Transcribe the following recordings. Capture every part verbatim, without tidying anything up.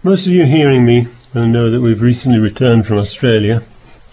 Most of you hearing me will know that we've recently returned from Australia.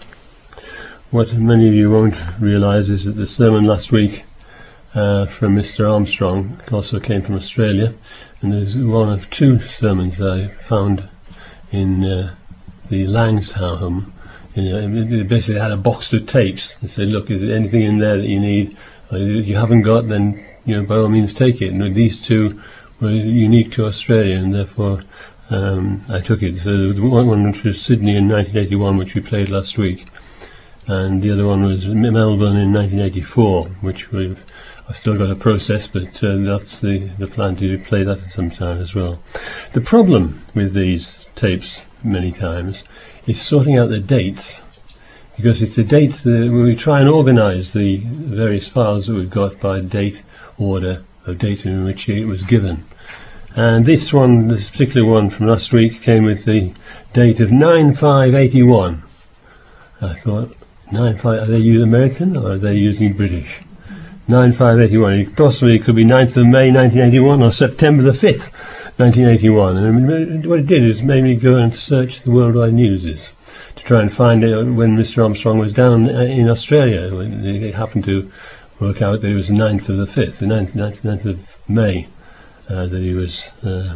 What many of you won't realise is that the sermon last week uh, from Mister Armstrong also came from Australia, and there's one of two sermons I found in uh, the Lang's home. You know, they basically had a box of tapes. They said, look, is there anything in there that you need? Or if you haven't got, then you know, by all means take it. And these two were unique to Australia, and therefore um, I took it. So the one which was Sydney in nineteen eighty-one, which we played last week, and the other one was Melbourne in nineteen eighty-four, which we've I've still got to process, but uh, that's the, the plan to play that at some time as well. The problem with these tapes many times is sorting out the dates, because it's the dates that when we try and organise the various files that we've got by date, order of date in which it was given. And this one, this particular one from last week, came with the date of nine five eighty-one. I thought, nine five, are they using American or are they using British? nine five eighty-one. It possibly it could be ninth of May nineteen eighty-one or September the fifth nineteen eighty-one. And what it did is made me go and search the Worldwide Newses to try and find out when Mister Armstrong was down in Australia. When it happened to work out that it was the ninth of the fifth, the ninth, ninth, ninth of May, uh, that he was uh,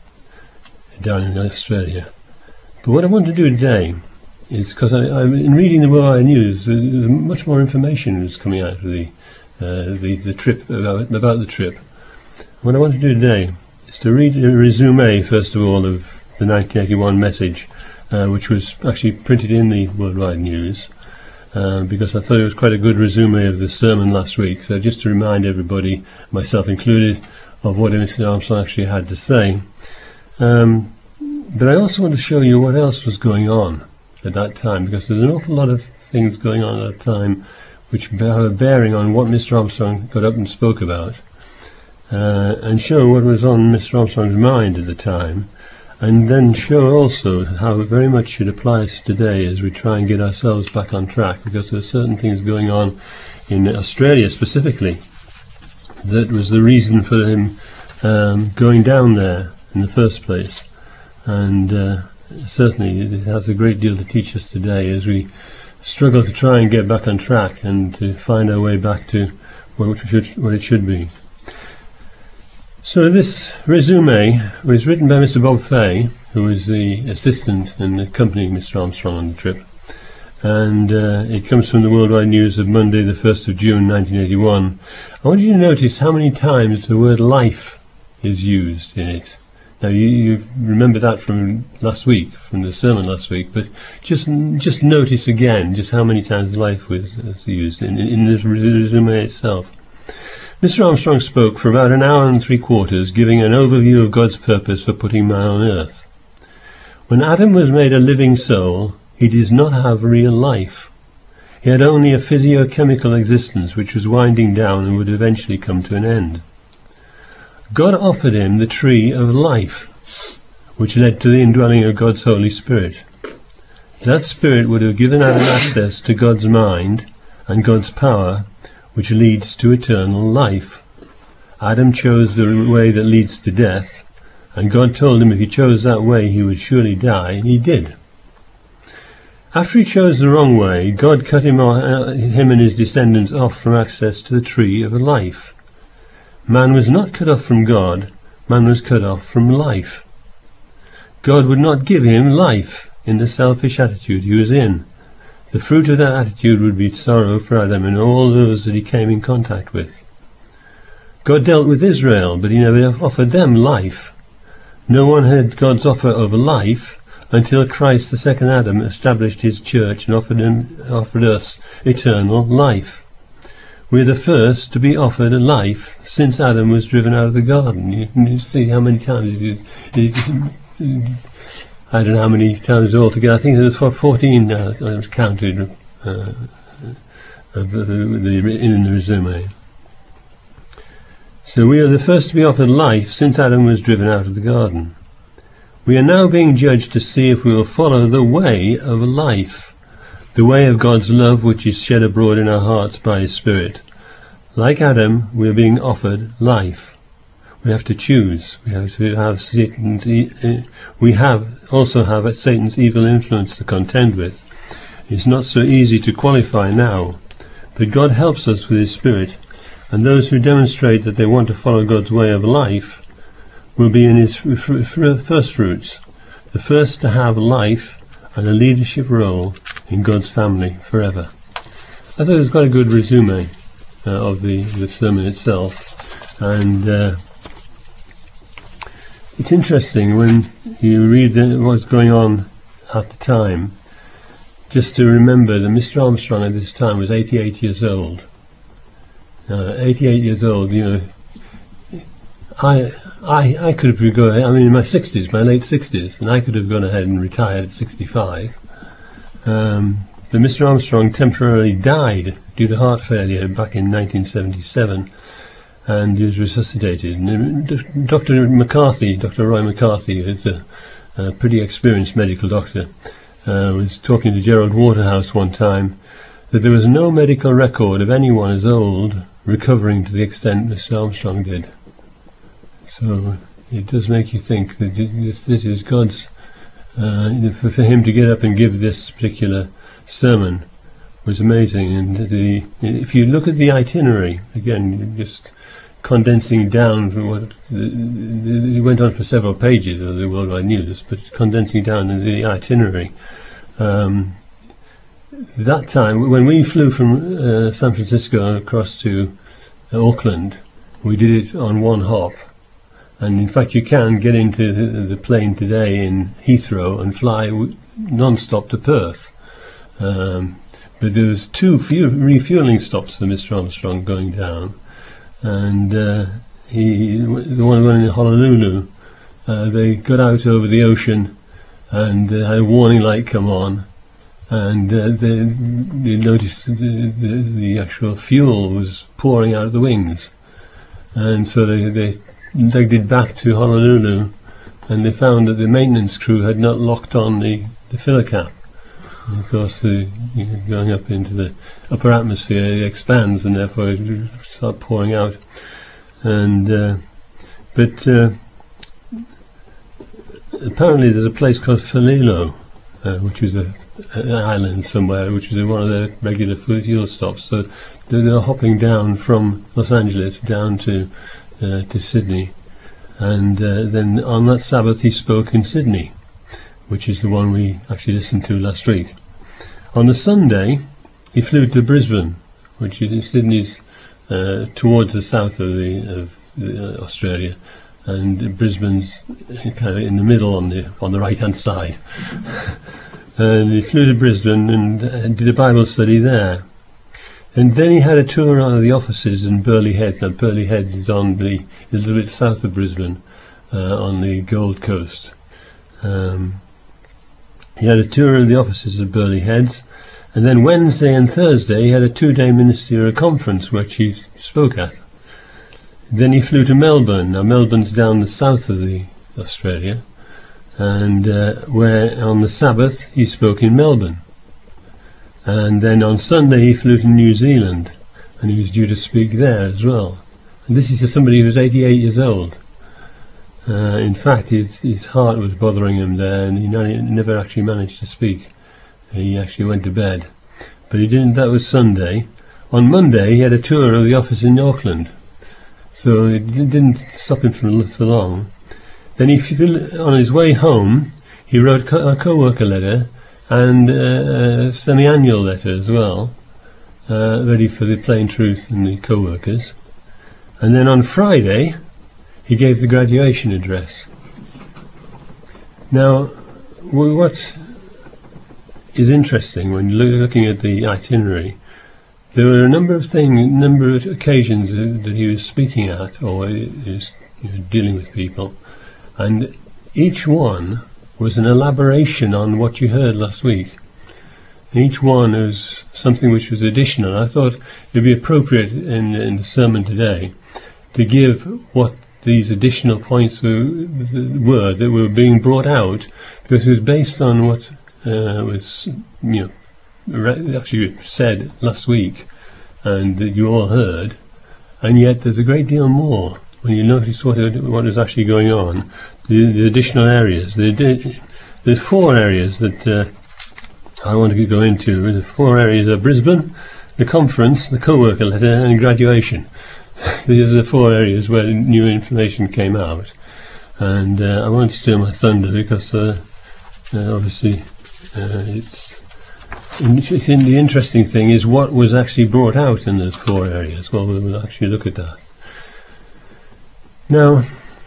down in Australia. But what I want to do today is, because in reading the Worldwide News, uh, much more information was coming out of the uh, the, the trip, about, about the trip. What I want to do today is to read a resume, first of all, of the nineteen eighty-one message, uh, which was actually printed in the Worldwide News, uh, because I thought it was quite a good resume of the sermon last week. So just to remind everybody, myself included, of what Mister Armstrong actually had to say. Um, but I also want to show you what else was going on at that time, because there's an awful lot of things going on at that time which have a bearing on what Mister Armstrong got up and spoke about, uh, and show what was on Mister Armstrong's mind at the time, and then show also how very much it applies today as we try and get ourselves back on track, because there are certain things going on in Australia specifically that was the reason for him um, going down there in the first place. And uh, certainly it has a great deal to teach us today as we struggle to try and get back on track and to find our way back to what, should, what it should be. So this resume was written by Mister Bob Fay, who was the assistant and accompanying Mister Armstrong on the trip, and uh, it comes from the Worldwide News of Monday the first of June nineteen eighty-one. I want you to notice how many times the word life is used in it. Now you, you remember that from last week, from the sermon last week, but just just notice again just how many times life was, was used in, in the resume itself. Mister Armstrong spoke for about an hour and three quarters, giving an overview of God's purpose for putting man on earth. When Adam was made a living soul, he did not have real life. He had only a physiochemical existence which was winding down and would eventually come to an end. God offered him the tree of life, which led to the indwelling of God's Holy Spirit. That Spirit would have given Adam access to God's mind and God's power, which leads to eternal life. Adam chose the way that leads to death, and God told him if he chose that way he would surely die, and he did. After he chose the wrong way, God cut him, uh, him and his descendants off from access to the tree of life. Man was not cut off from God, man was cut off from life. God would not give him life in the selfish attitude he was in. The fruit of that attitude would be sorrow for Adam and all those that he came in contact with. God dealt with Israel, but he never offered them life. No one had God's offer of life until Christ, the second Adam, established his church and offered, him, offered us eternal life. We're the first to be offered a life since Adam was driven out of the garden. You can see how many times he's, he's, I don't know how many times altogether. I think there was fourteen uh, I was counted uh, of the, the, in the resume. So we are the first to be offered life since Adam was driven out of the garden. We are now being judged to see if we will follow the way of life, the way of God's love which is shed abroad in our hearts by his Spirit. Like Adam, we are being offered life. We have to choose. We have to have Satan's e- we have also have Satan's evil influence to contend with. It's not so easy to qualify now, but God helps us with His Spirit, and those who demonstrate that they want to follow God's way of life will be in His fr- fr- first fruits, the first to have life and a leadership role in God's family forever. I thought it was quite a good resume uh, of the, the sermon itself, and uh, it's interesting when you read the, what's going on at the time, just to remember that Mister Armstrong at this time was eighty-eight years old. Uh, eighty-eight years old, you know, I I I could have gone, I mean in my sixties, my late sixties, and I could have gone ahead and retired at sixty-five. Um, but Mister Armstrong temporarily died due to heart failure back in nineteen seventy-seven. And he was resuscitated. And Doctor McCarthy, Doctor Roy McCarthy, who's a, a pretty experienced medical doctor, uh, was talking to Gerald Waterhouse one time that there was no medical record of anyone as old recovering to the extent Mister Armstrong did. So it does make you think that this, this is God's, uh, for, for him to get up and give this particular sermon was amazing. And the, if you look at the itinerary, again, just condensing down from what it went on for several pages of the Worldwide News, but condensing down the itinerary. Um, that time, when we flew from uh, San Francisco across to uh, Auckland, we did it on one hop. And in fact, you can get into the, the plane today in Heathrow and fly w- non-stop to Perth. Um, but there was two fu- refueling stops for Mister Armstrong going down. And uh, he, the one going in Honolulu, uh, they got out over the ocean and uh, had a warning light come on, and uh, they, they noticed the, the, the actual fuel was pouring out of the wings, and so they, they legged it back to Honolulu, and they found that the maintenance crew had not locked on the, the filler cap. And of course, the, you know, going up into the upper atmosphere, it expands, and therefore it starts pouring out. And uh, but uh, apparently, there's a place called Falilo, uh, which is a, an island somewhere, which is one of their regular fuel stops. So they're, they're hopping down from Los Angeles down to uh, to Sydney, and uh, then on that Sabbath he spoke in Sydney, which is the one we actually listened to last week. On the Sunday, he flew to Brisbane, which is Sydney's uh, towards the south of the of the, uh, Australia, and Brisbane's kind of in the middle on the on the right hand side. And he flew to Brisbane and uh, did a Bible study there. And then he had a tour of the offices in Burleigh Heads. Now Burleigh Heads is on the is a little bit south of Brisbane, uh, on the Gold Coast. Um, He had a tour of the offices of Burleigh Heads, and then Wednesday and Thursday he had a two-day ministerial conference which he spoke at. Then he flew to Melbourne. Now Melbourne's down the south of the Australia, and uh, where on the Sabbath he spoke in Melbourne. And then on Sunday he flew to New Zealand, and he was due to speak there as well. And this is somebody who's eighty-eight years old. Uh, in fact, his, his heart was bothering him there, and he n- never actually managed to speak. He actually went to bed. But he didn't. That was Sunday. On Monday, he had a tour of the office in Auckland, so it didn't stop him for, for long. Then, he, on his way home, he wrote co- a co-worker letter and uh, a semi-annual letter as well, uh, ready for the Plain Truth and the co-workers. And then on Friday, he gave the graduation address. Now, what is interesting when looking at the itinerary, there were a number of things, a number of occasions that he was speaking at, or he was, you know, dealing with people, and each one was an elaboration on what you heard last week. Each one was something which was additional. I thought it would be appropriate in, in the sermon today to give what these additional points were, were that were being brought out, because it was based on what uh, was, you know, actually said last week, and that you all heard, and yet there's a great deal more when you notice what what is actually going on, the, the additional areas. The, there's four areas that uh, I want to go into. The four areas are Brisbane, the conference, the co-worker letter, and graduation. These are the four areas where new information came out. And uh, I won't steal my thunder because uh, uh, obviously uh, it's, it's in the interesting thing is what was actually brought out in those four areas. Well, we will actually look at that. Now,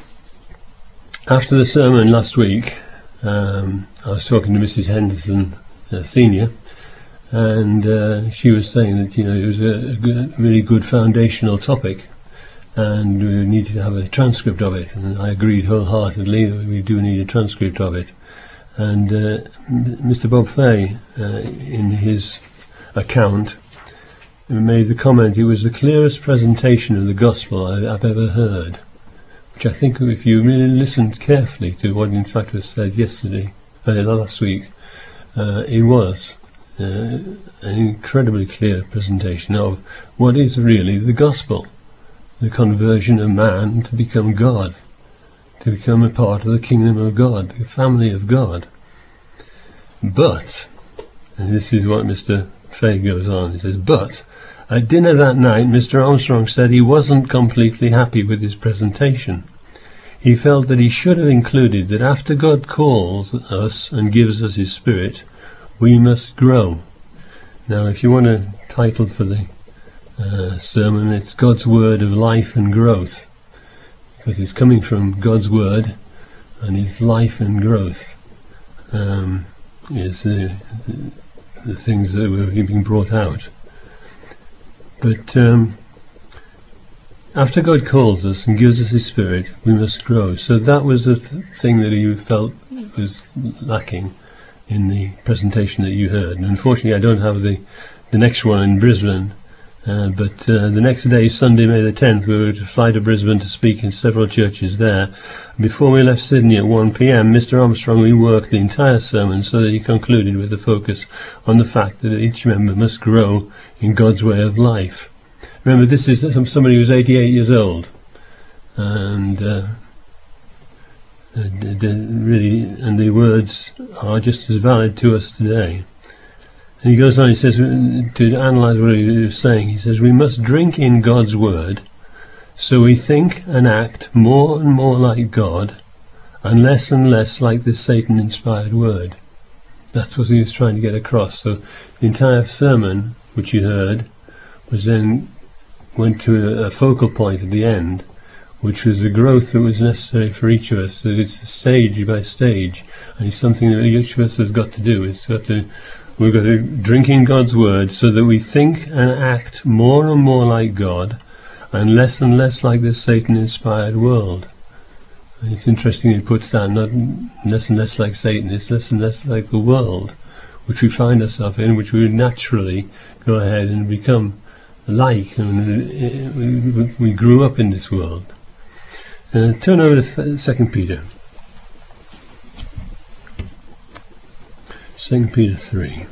after the sermon last week, um, I was talking to Missus Henderson uh, Senior, and uh, she was saying that, you know, it was a, a good, really good foundational topic, and we needed to have a transcript of it. And I agreed wholeheartedly that we do need a transcript of it. And uh, Mister Bob Fay, uh, in his account, made the comment, it was the clearest presentation of the gospel I, I've ever heard. Which I think, if you really listened carefully to what in fact was said yesterday, uh, last week, uh, it was uh, an incredibly clear presentation of what is really the gospel, the conversion of man to become God, to become a part of the kingdom of God, the family of God. But, and this is what Mister Fay goes on, he says, but at dinner that night, Mister Armstrong said he wasn't completely happy with his presentation. He felt that he should have included that after God calls us and gives us his Spirit, we must grow. Now, if you want a title for the uh, sermon, it's God's Word of Life and Growth, because it's coming from God's Word, and it's life and growth um, is the, the things that were being brought out. But um, after God calls us and gives us his Spirit, we must grow. So that was the th- thing that you felt was lacking in the presentation that you heard. And unfortunately I don't have the, the next one in Brisbane, uh, but uh, the next day, Sunday, May the tenth, we were to fly to Brisbane to speak in several churches there. Before we left Sydney at one p m, Mister Armstrong reworked the entire sermon so that he concluded with a focus on the fact that each member must grow in God's way of life. Remember, this is somebody who's eighty-eight years old, and uh, the, the really, and the words are just as valid to us today. And he goes on, he says, to analyse what he was saying, he says, we must drink in God's word, so we think and act more and more like God, and less and less like this Satan-inspired word. That's what he was trying to get across. So the entire sermon, which you heard, was then went to a, a focal point at the end, which was the growth that was necessary for each of us. So it's stage by stage, and it's something that each of us has got to do. It's got to, we've got to drink in God's word so that we think and act more and more like God, and less and less like this Satan-inspired world. And it's interesting he puts that, not less and less like Satan, it's less and less like the world which we find ourselves in, which we would naturally go ahead and become like. And we, we grew up in this world. Uh, turn over to Second Peter. Second Peter three.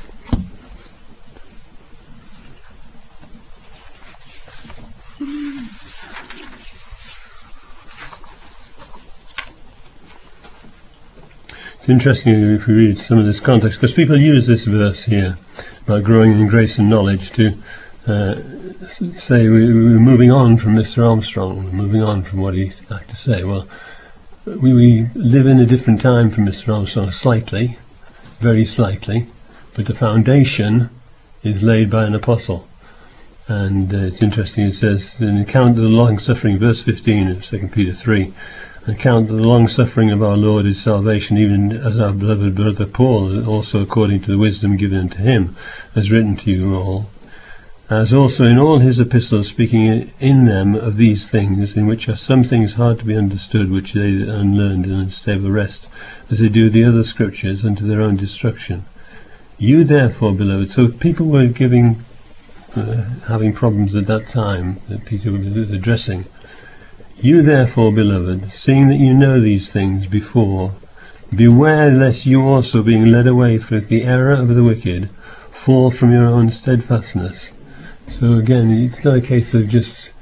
It's interesting if we read some of this context, because people use this verse here about growing in grace and knowledge to uh, say we, we're moving on from Mister Armstrong, we're moving on from what he had to say. Well, we, we live in a different time from Mister Armstrong, slightly, very slightly, but the foundation is laid by an apostle. And uh, it's interesting, it says, an account of the long-suffering, verse fifteen of Second Peter three, an account of the long-suffering of our Lord is salvation, even as our beloved brother Paul, also according to the wisdom given unto him, has written to you all, as also in all his epistles, speaking in them of these things, in which are some things hard to be understood, which they unlearned and unstable rest, as they do the other scriptures, unto their own destruction. You therefore, beloved, so people were giving, uh, having problems at that time that Peter was addressing. You therefore, beloved, seeing that you know these things before, beware lest you also, being led away with the error of the wicked, fall from your own steadfastness. So again, it's not a case of just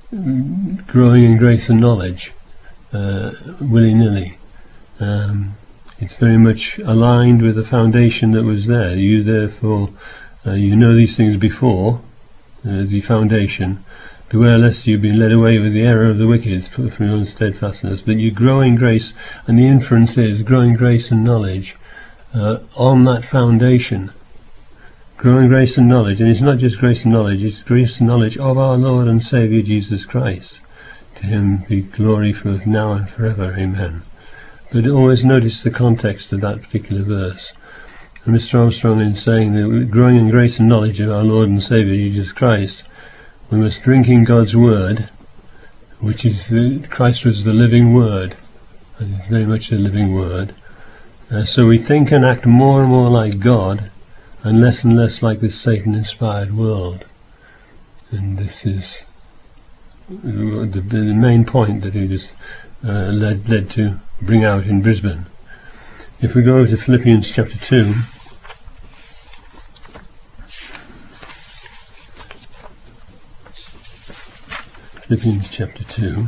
growing in grace and knowledge uh, willy-nilly. Um, it's very much aligned with the foundation that was there. You therefore, uh, you know these things before, uh, the foundation. Beware lest you be led away with the error of the wicked from your own steadfastness. But you grow in grace, and the inference is growing grace and knowledge uh, on that foundation. Growing grace and knowledge, and it's not just grace and knowledge, it's grace and knowledge of our Lord and Saviour Jesus Christ. To him be glory for now and forever. Amen. But always notice the context of that particular verse. And Mister Armstrong, in saying that growing in grace and knowledge of our Lord and Saviour Jesus Christ, we must drink in God's Word, which is the, Christ was the living Word, and it's very much the living Word. Uh, so we think and act more and more like God, and less and less like this Satan-inspired world. And this is the, the main point that he was uh, led, led to bring out in Brisbane. If we go over to Philippians chapter two, Philippians chapter two,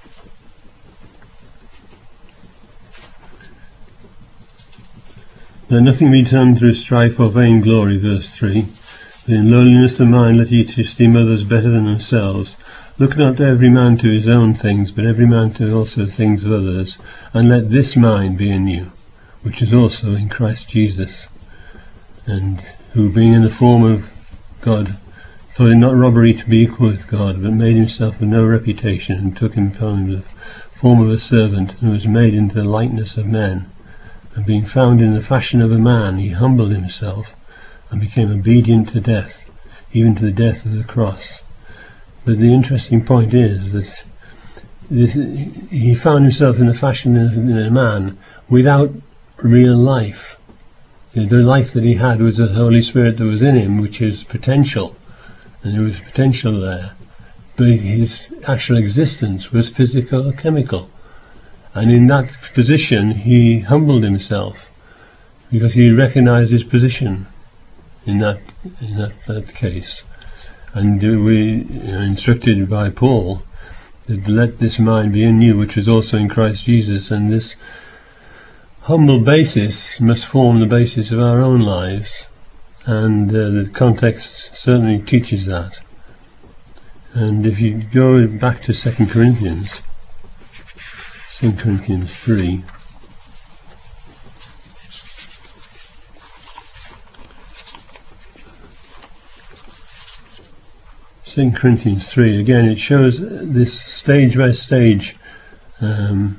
let nothing be done through strife or vain glory, verse three. But in lowliness of mind let each esteem others better than themselves. Look not every man to his own things, but every man to also things of others. And let this mind be in you, which is also in Christ Jesus, and who being in the form of God, thought it not robbery to be equal with God, but made himself of no reputation, and took upon him the form of a servant, and was made into the likeness of men. And being found in the fashion of a man, he humbled himself, and became obedient to death, even to the death of the cross. But the interesting point is that this, he found himself in the fashion of a man without real life. The life that he had was the Holy Spirit that was in him, which is potential. And there was potential there, but his actual existence was physical or chemical. And in that position he humbled himself, because he recognized his position in that in that, that case. And we are instructed by Paul that let this mind be in you, which was also in Christ Jesus. And this humble basis must form the basis of our own lives. And uh, the context certainly teaches that. And if you go back to Second Corinthians, Second Corinthians three, Second Corinthians three, again it shows this stage by stage. Um,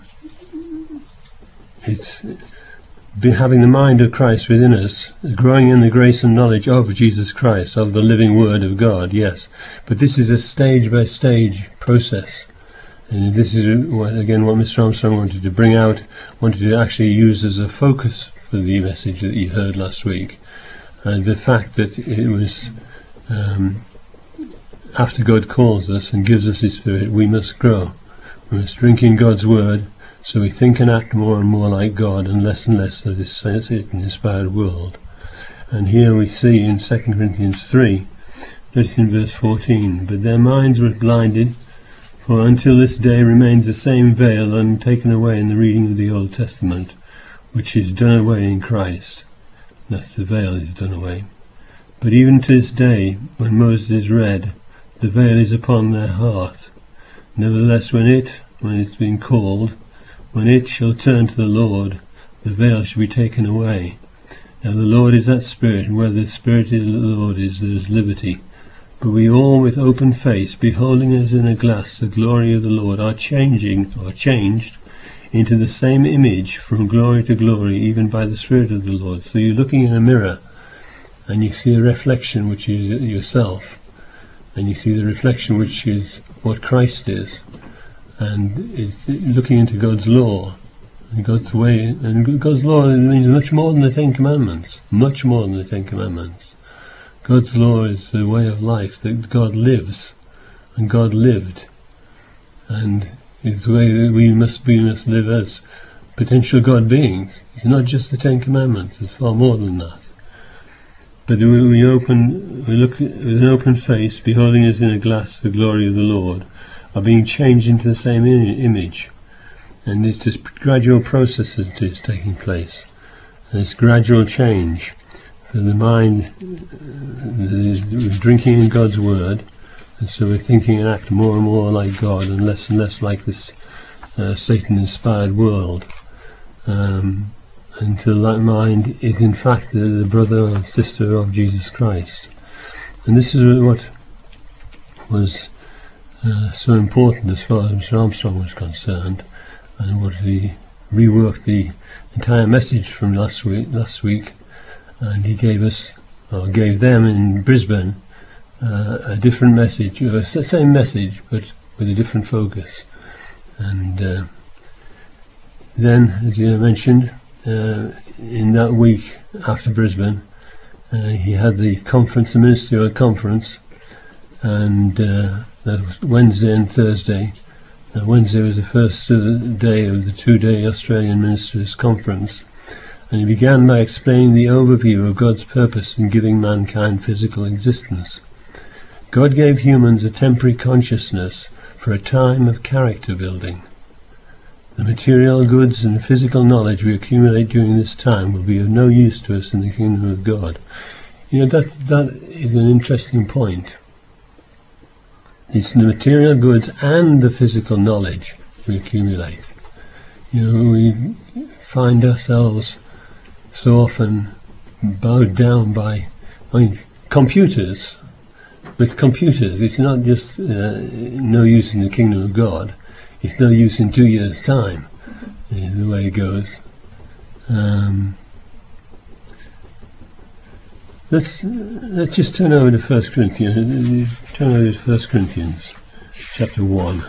it's be having the mind of Christ within us, growing in the grace and knowledge of Jesus Christ, of the living Word of God, yes. But this is a stage-by-stage process. And this is, what, again, what Mister Armstrong wanted to bring out, wanted to actually use as a focus for the message that you heard last week. Uh, the fact that it was, um, after God calls us and gives us His Spirit, we must grow. We must drink in God's Word, so we think and act more and more like God, and less and less of this Satan-inspired world. And here we see in Second Corinthians three, notice in verse fourteen, but their minds were blinded, for until this day remains the same veil untaken away in the reading of the Old Testament, which is done away in Christ. Thus the veil is done away. But even to this day, when Moses is read, the veil is upon their heart. Nevertheless, when it, when it's been called, when it shall turn to the Lord, the veil shall be taken away. Now the Lord is that Spirit, and where the Spirit is the Lord is, there is liberty. But we all with open face, beholding as in a glass the glory of the Lord, are changing, or changed, into the same image from glory to glory, even by the Spirit of the Lord. So you're looking in a mirror, and you see a reflection which is yourself, and you see the reflection which is what Christ is. And it's looking into God's law, and God's way, and God's law means much more than the Ten Commandments, much more than the Ten Commandments. God's law is the way of life that God lives, and God lived, and it's the way that we must we must live as potential God beings. It's not just the Ten Commandments; it's far more than that. But we, we open, we look with an open face, beholding as in a glass the glory of the Lord, are being changed into the same I- image. And it's this gradual process that is taking place. This gradual change. For the mind uh, is drinking in God's word, and so we're thinking and act more and more like God and less and less like this uh, Satan-inspired world, um, until that mind is in fact the, the brother or sister of Jesus Christ. And this is what was uh, so important as far as Mister Armstrong was concerned, and what he reworked the entire message from last week, last week and he gave us, or gave them in Brisbane, uh, a different message, or the same message, but with a different focus. And uh, then, as you mentioned, uh, in that week after Brisbane, uh, he had the conference, the ministerial conference, and uh, that was Wednesday and Thursday. Uh, Wednesday was the first uh, day of the two-day Australian Ministers' Conference, and he began by explaining the overview of God's purpose in giving mankind physical existence. God gave humans a temporary consciousness for a time of character building. The material goods and physical knowledge we accumulate during this time will be of no use to us in the kingdom of God. You know, that that is an interesting point. It's the material goods and the physical knowledge we accumulate. You know, we find ourselves so often bowed down by, I mean, computers. With computers, it's not just uh, no use in the kingdom of God, it's no use in two years' time, is the way it goes. Um, let's, let's just turn over to First Corinthians, turn over to First Corinthians, chapter one.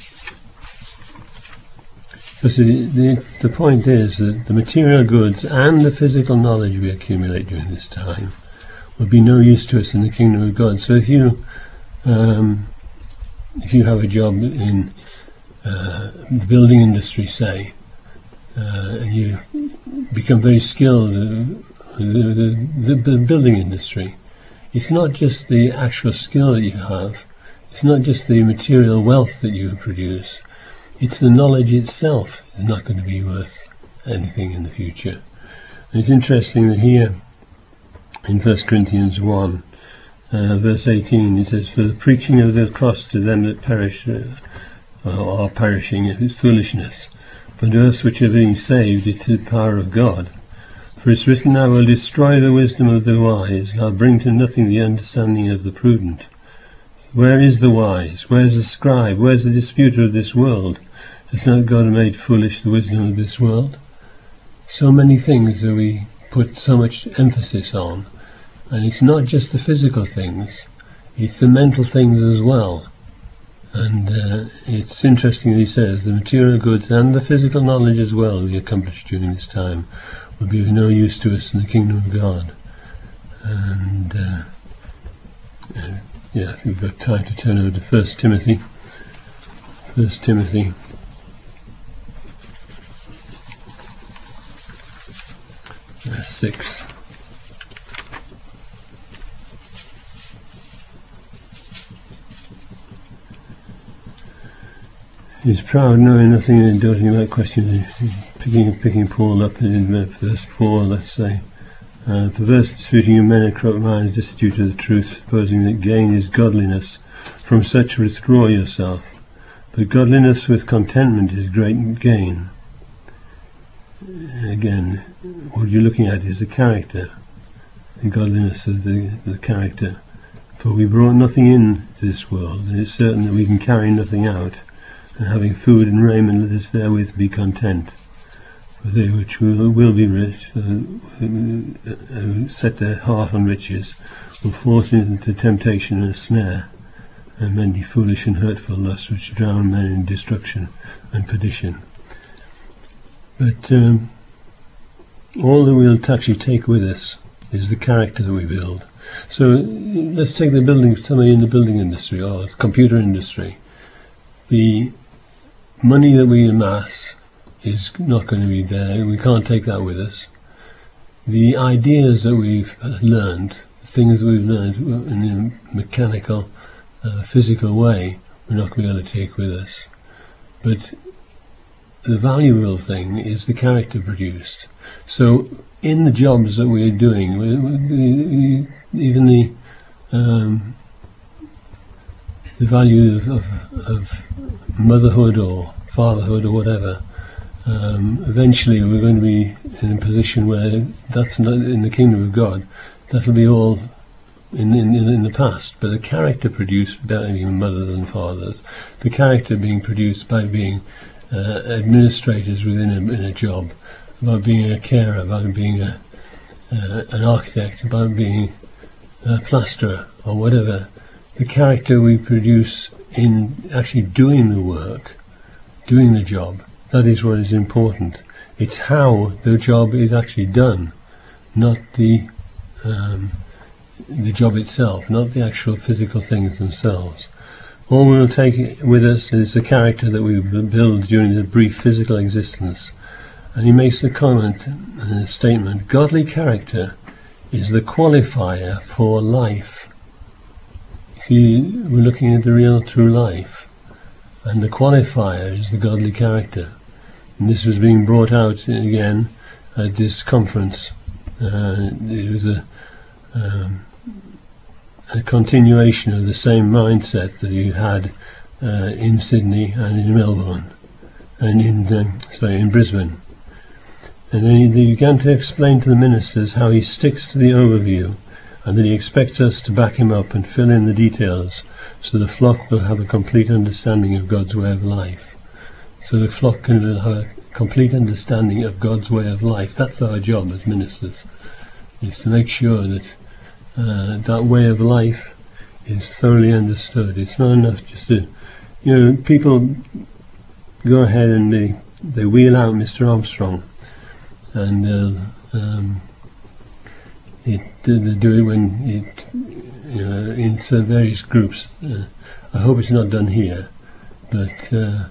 Because the, the, the point is that the material goods and the physical knowledge we accumulate during this time will be no use to us in the kingdom of God. So if you um, if you have a job in uh, the building industry, say, uh, and you become very skilled in the, the, the building industry, it's not just the actual skill that you have, it's not just the material wealth that you produce, it's the knowledge itself is not going to be worth anything in the future. And it's interesting that here in First Corinthians one, uh, verse eighteen, it says, "For the preaching of the cross to them that perish, uh, or are perishing, is foolishness. But to us which are being saved, it is the power of God. For it is written, I will destroy the wisdom of the wise, and I'll bring to nothing the understanding of the prudent. Where is the wise? Where is the scribe? Where is the disputer of this world? Has not God made foolish the wisdom of this world?" So many things that we put so much emphasis on, and it's not just the physical things, it's the mental things as well. And uh, it's interesting that he says the material goods and the physical knowledge as well we accomplish during this time will be of no use to us in the kingdom of God. And uh, uh, yeah, I think we've got time to turn over to First Timothy. First Timothy. Verse six. He's proud, knowing nothing and doting about questions. Picking picking Paul up in verse four, let's say. Uh, perverse disputing of men and corrupt minds, destitute of the truth, supposing that gain is godliness. From such withdraw yourself. But godliness with contentment is great gain. Again, what you're looking at is the character, the godliness of the, the character. For we brought nothing in to this world, and it's certain that we can carry nothing out. And having food and raiment, let us therewith be content. For they which will, will be rich, uh, who set their heart on riches, will fall into temptation and a snare, and many foolish and hurtful lusts which drown men in destruction and perdition. But um, all that we'll actually take with us is the character that we build. So let's take the building, somebody in the building industry or the computer industry. The money that we amass is not going to be there. We can't take that with us. The ideas that we've learned, the things that we've learned in a mechanical, uh, physical way, we're not going to take with us. But the valuable thing is the character produced. So in the jobs that we're doing, we, we, even the um, the value of, of, of motherhood or fatherhood or whatever, um, eventually we're going to be in a position where that's not in the kingdom of God. That'll be all in in, in the past. But the character produced without any mothers and fathers, the character being produced by being uh, administrators within a, in a job, about being a carer, about being a uh, an architect, about being a plasterer or whatever. The character we produce in actually doing the work, doing the job, that is what is important. It's how the job is actually done, not the um, the job itself, not the actual physical things themselves. All we'll take with us is the character that we build during the brief physical existence. And he makes the comment, uh, statement, godly character is the qualifier for life. See, we're looking at the real true life, and the qualifier is the godly character. And this was being brought out again at this conference. Uh, it was a, um, a continuation of the same mindset that you had uh, in Sydney and in Melbourne, and in um, sorry in Brisbane. And then he began to explain to the ministers how he sticks to the overview, and that he expects us to back him up and fill in the details, so the flock will have a complete understanding of God's way of life. So the flock can have a complete understanding of God's way of life. That's our job as ministers, is to make sure that uh, that way of life is thoroughly understood. It's not enough just to, you know, people go ahead and they, they wheel out Mister Armstrong, and uh, um, it, they do it when it, you know, in various groups. Uh, I hope it's not done here, but uh,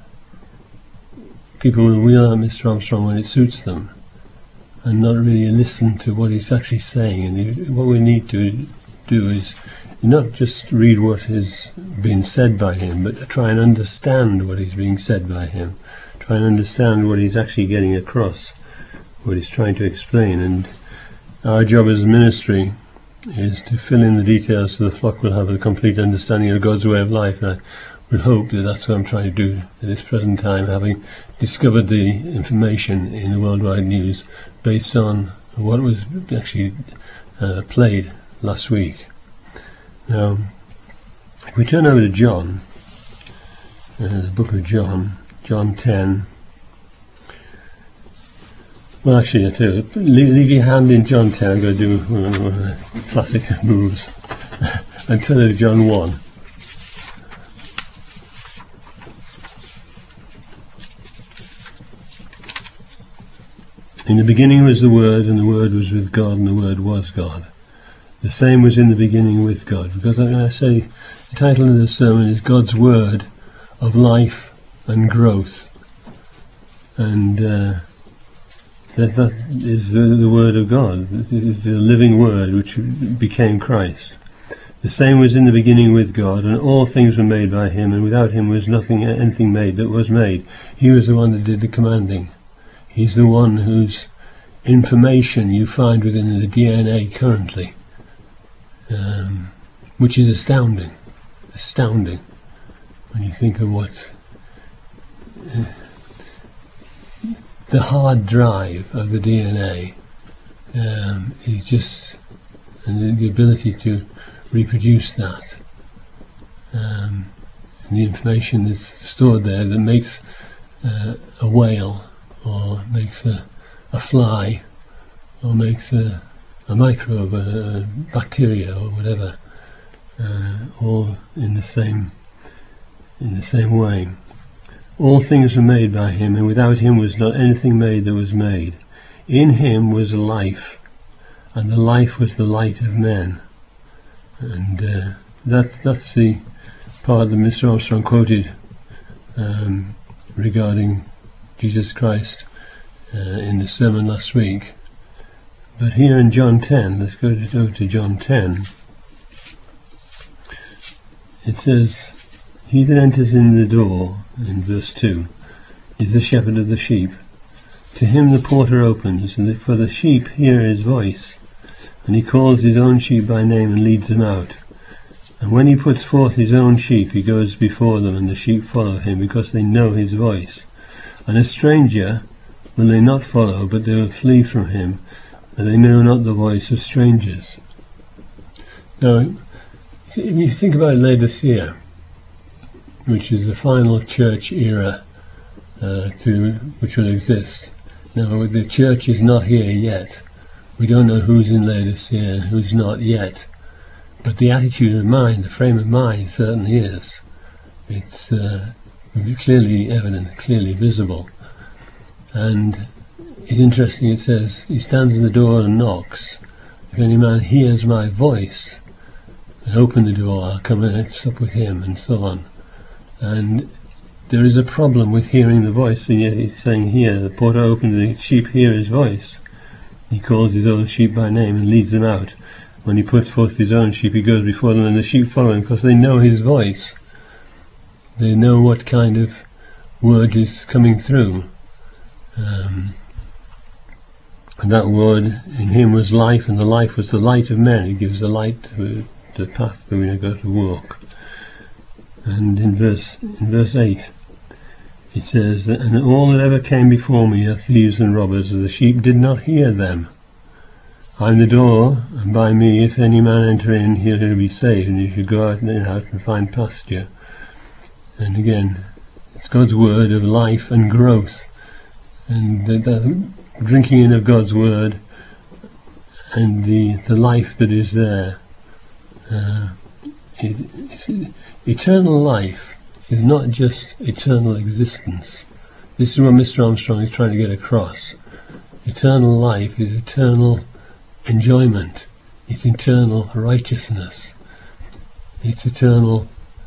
people will wheel out Mister Armstrong when it suits them, and not really listen to what he's actually saying. And what we need to do is not just read what has been said by him, but to try and understand what is being said by him, try and understand what he's actually getting across, what he's trying to explain. And our job as a ministry is to fill in the details so the flock will have a complete understanding of God's way of life. And I would hope that that's what I'm trying to do at this present time, having discovered the information in the worldwide news based on what was actually uh, played last week. Now, if we turn over to John, uh, the book of John, John ten. Well, actually, I tell you, leave, leave your hand in John ten. I'm going to do one of the classic moves and turn to John one. In the beginning was the Word, and the Word was with God, and the Word was God. The same was in the beginning with God. Because I say the title of the sermon is God's Word of Life and Growth. And uh, that, that is the, the Word of God. It is the living Word which became Christ. The same was in the beginning with God, and all things were made by him, and without him was nothing anything made that was made. He was the one that did the commanding. He's the one whose information you find within the D N A currently, um, which is astounding, astounding when you think of what uh, the hard drive of the D N A um, is just, and the ability to reproduce that, um, and the information that's stored there that makes uh, a whale, or makes a, a fly, or makes a, a microbe, a, a bacteria, or whatever, uh, all in the same in the same way. All things were made by him, and without him was not anything made that was made. In him was life, and the life was the light of men. And uh, that that's the part that Mister Armstrong quoted um, regarding Jesus Christ uh, in the sermon last week. But here in John ten, let's go to, over to John ten. It says he that enters in the door, in verse two, is the shepherd of the sheep. To him the porter opens, and for the sheep hear his voice, and he calls his own sheep by name and leads them out. And when he puts forth his own sheep, he goes before them, and the sheep follow him, because they know his voice. And a stranger will they not follow, but they will flee from him, and they know not the voice of strangers. Now, if you think about Laodicea, which is the final church era uh, to which will exist. Now, the church is not here yet. We don't know who's in Laodicea and who's not yet. But the attitude of mind, the frame of mind, certainly is. It's uh, clearly evident, clearly visible. And it's interesting, it says, he stands in the door and knocks. If any man hears my voice, and open the door, I'll come in and sup with him, and so on. And there is a problem with hearing the voice, and yet he's saying here, the porter opens, the sheep hear his voice. He calls his own sheep by name and leads them out. When he puts forth his own sheep, he goes before them, and the sheep follow him, because they know his voice. They know what kind of word is coming through. Um, and that word in him was life, and the life was the light of men. It gives the light to the path that we go to walk. And in verse in verse eight, it says, and all that ever came before me are thieves and robbers, and the sheep did not hear them. I am the door, and by me if any man enter in, he will be saved, and you should go out and out and find pasture. And again, it's God's word of life and growth, and the, the drinking in of God's word, and the the life that is there. Uh, it, it, eternal life is not just eternal existence. This is what Mister Armstrong is trying to get across. Eternal life is eternal enjoyment. It's eternal righteousness. It's eternal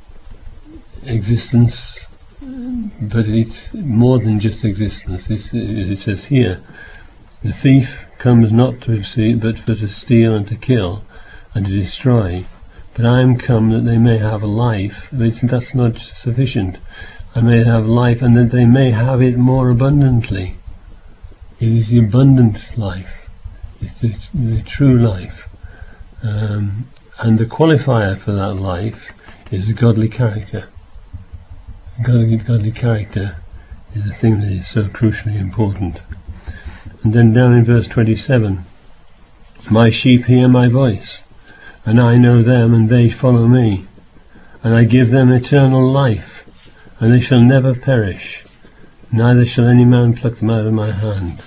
existence, but it's more than just existence. It's, it says here, the thief comes not to see, but for to steal and to kill and to destroy. But I am come that they may have life. But that's not sufficient. I may have life, and that they may have it more abundantly. It is the abundant life. It's the, the true life. Um, and the qualifier for that life is the godly character. Godly, godly character is the thing that is so crucially important. And then down in verse twenty-seven, my sheep hear my voice, and I know them, and they follow me. And I give them eternal life, and they shall never perish, neither shall any man pluck them out of my hand.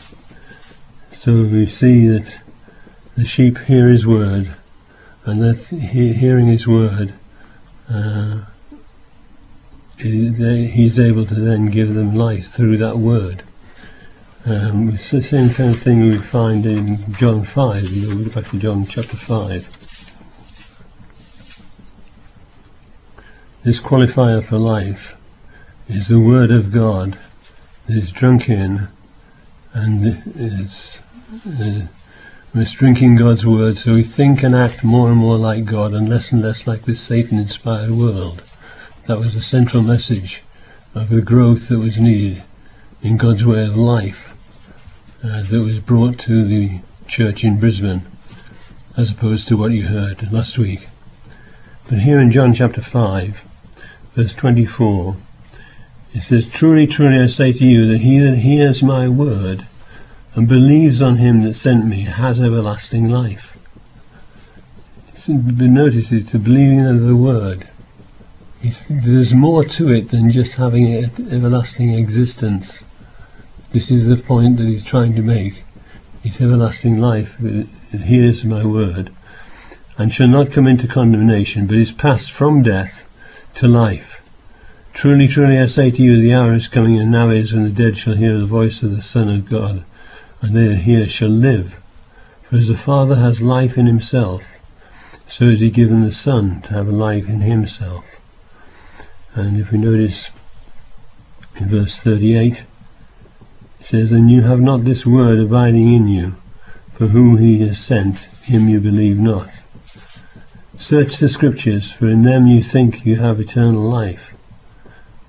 So we see that the sheep hear his word, and that he, hearing his word, uh, he is able to then give them life through that word. Um, it's the same kind of thing we find in John five. We'll go back to John chapter five. This qualifier for life is the word of God that is drunk in, and is uh, we're drinking God's word, so we think and act more and more like God and less and less like this Satan-inspired world. That was the central message of the growth that was needed in God's way of life uh, that was brought to the church in Brisbane, as opposed to what you heard last week. But here in John chapter five, verse twenty-four, it says, truly, truly, I say to you, that he that hears my word and believes on him that sent me has everlasting life. Notice it's the believing of the word. It's, there's more to it than just having an everlasting existence. This is the point that he's trying to make. It's everlasting life. It, it hears my word, and shall not come into condemnation, but is passed from death to life. Truly, truly, I say to you, the hour is coming, and now is, when the dead shall hear the voice of the Son of God, and they that hear shall live. For as the Father has life in himself, so is he given the Son to have life in himself. And if we notice in verse thirty-eight, it says, and you have not this word abiding in you, for whom he has sent, him you believe not. Search the Scriptures, for in them you think you have eternal life,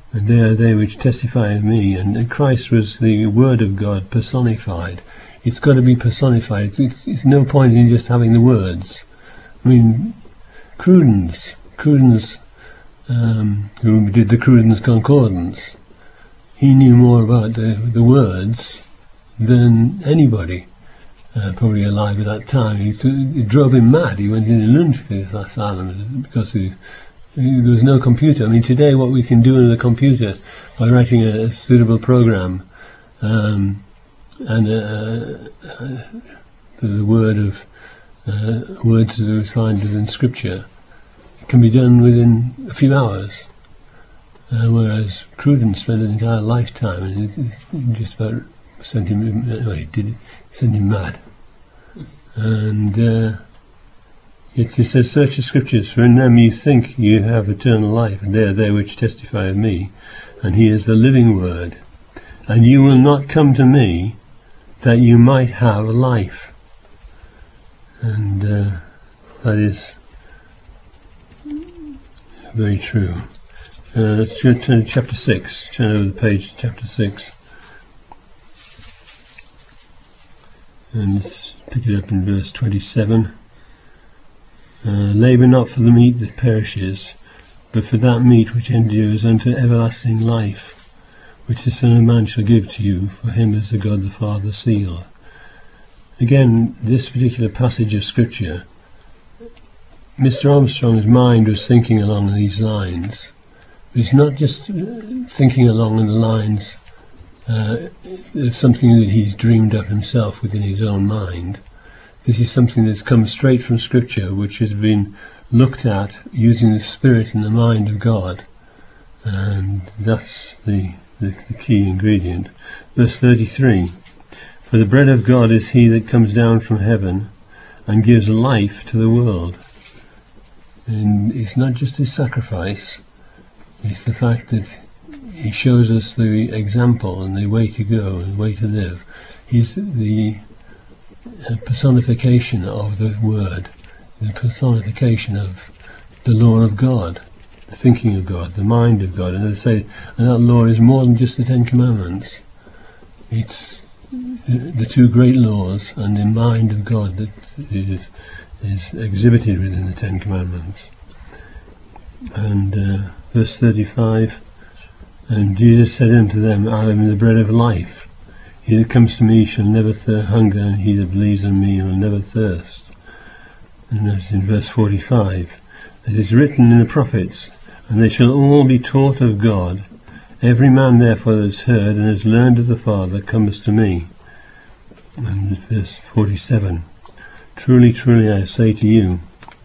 and they are they which testify of me. And, and Christ was the Word of God personified. It's got to be personified. It's, it's, it's no point in just having the words. I mean, Crudens, Crudens, um, who did the Crudens Concordance, he knew more about the, the words than anybody, uh, probably alive at that time. He, it drove him mad. He went into lunatic asylum because he, he, there was no computer. I mean, today what we can do in a computer by writing a, a suitable program, um, and uh, uh, the, the word of uh, words that we find within Scripture, it can be done within a few hours. Uh, whereas Cruden spent an entire lifetime, and it, it just about sent him, well, it did send him mad. And uh, it, it says, "Search the Scriptures, for in them you think you have eternal life, and they are they which testify of me, and he is the living Word. And you will not come to me, that you might have life." And uh, that is very true. Uh, let's go to chapter six. Turn over the page to chapter six. And let's pick it up in verse twenty-seven. Uh, "Labour not for the meat that perishes, but for that meat which endures unto everlasting life, which the Son of Man shall give to you, for him is the God the Father sealed." Again, this particular passage of Scripture, Mister Armstrong's mind was thinking along these lines. He's not just thinking along the lines uh, of something that he's dreamed up himself within his own mind. This is something that's come straight from Scripture, which has been looked at using the Spirit and the mind of God. And that's the, the, the key ingredient. Verse thirty-three, "For the bread of God is he that comes down from heaven and gives life to the world." And it's not just his sacrifice, it's the fact that he shows us the example and the way to go and the way to live. He's the personification of the Word, the personification of the law of God, the thinking of God, the mind of God. And as I say, and that law is more than just the Ten Commandments. It's the two great laws and the mind of God that is, is exhibited within the Ten Commandments. And uh, verse thirty-five, "And Jesus said unto them, I am the bread of life. He that comes to me shall never thir- hunger, and he that believes on me will never thirst." And notice in verse forty-five, "It is written in the prophets, and they shall all be taught of God. Every man therefore that has heard and has learned of the Father comes to me." And verse forty-seven, "Truly, truly, I say to you,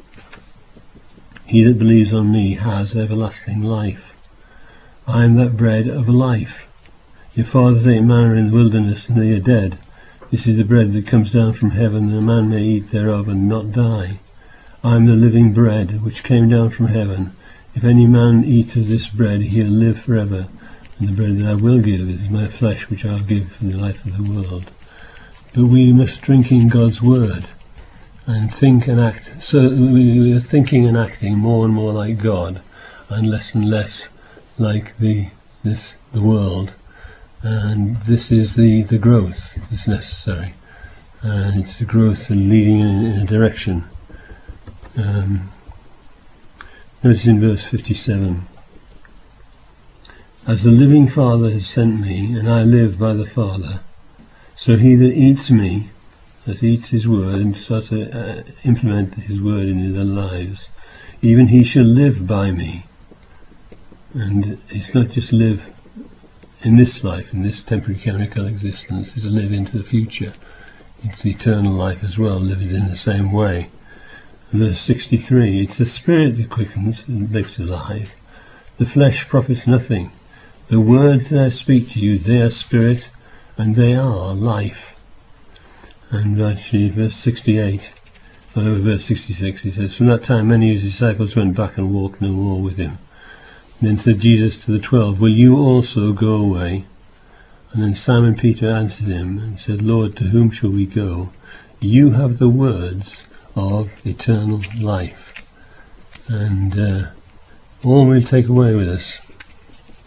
he that believes on me has everlasting life. I am that bread of life. Your fathers ate manna in the wilderness, and they are dead. This is the bread that comes down from heaven, that a man may eat thereof and not die. I am the living bread which came down from heaven. If any man eat of this bread, he'll live forever. And the bread that I will give is my flesh, which I'll give for the life of the world." But we must drink in God's word and think and act. So we are thinking and acting more and more like God, and less and less like the this the world. And this is the, the growth that's necessary. And it's the growth and leading in, in a direction. Um, notice in verse fifty-seven, "As the living Father has sent me, and I live by the Father, so he that eats me," that eats his word and starts to uh, implement his word in their lives, "even he shall live by me." And it's not just live in this life, in this temporary chemical existence, it's to live into the future. It's the eternal life as well, live it in the same way. And verse sixty-three, "It's the Spirit that quickens and makes alive. The flesh profits nothing. The words that I speak to you, they are spirit, and they are life." And actually, verse sixty-eight, or verse sixty-six, he says, "From that time many of his disciples went back and walked no more with him. And then said Jesus to the twelve, Will you also go away? And then Simon Peter answered him and said, Lord, to whom shall we go? You have the words of eternal life. And uh, all we'll take away with us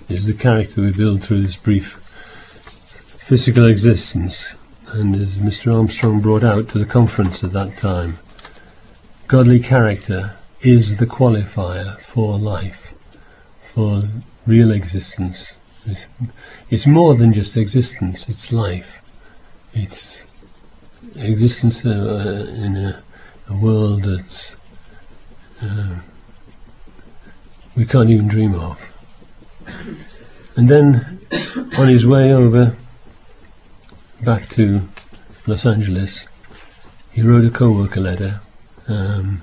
is the character we build through this brief physical existence. And as Mister Armstrong brought out to the conference at that time, godly character is the qualifier for life, for real existence. It's, it's more than just existence, it's life. It's existence uh, in a, a world that's uh, we can't even dream of. And then on his way over back to Los Angeles, he wrote a co-worker letter, um,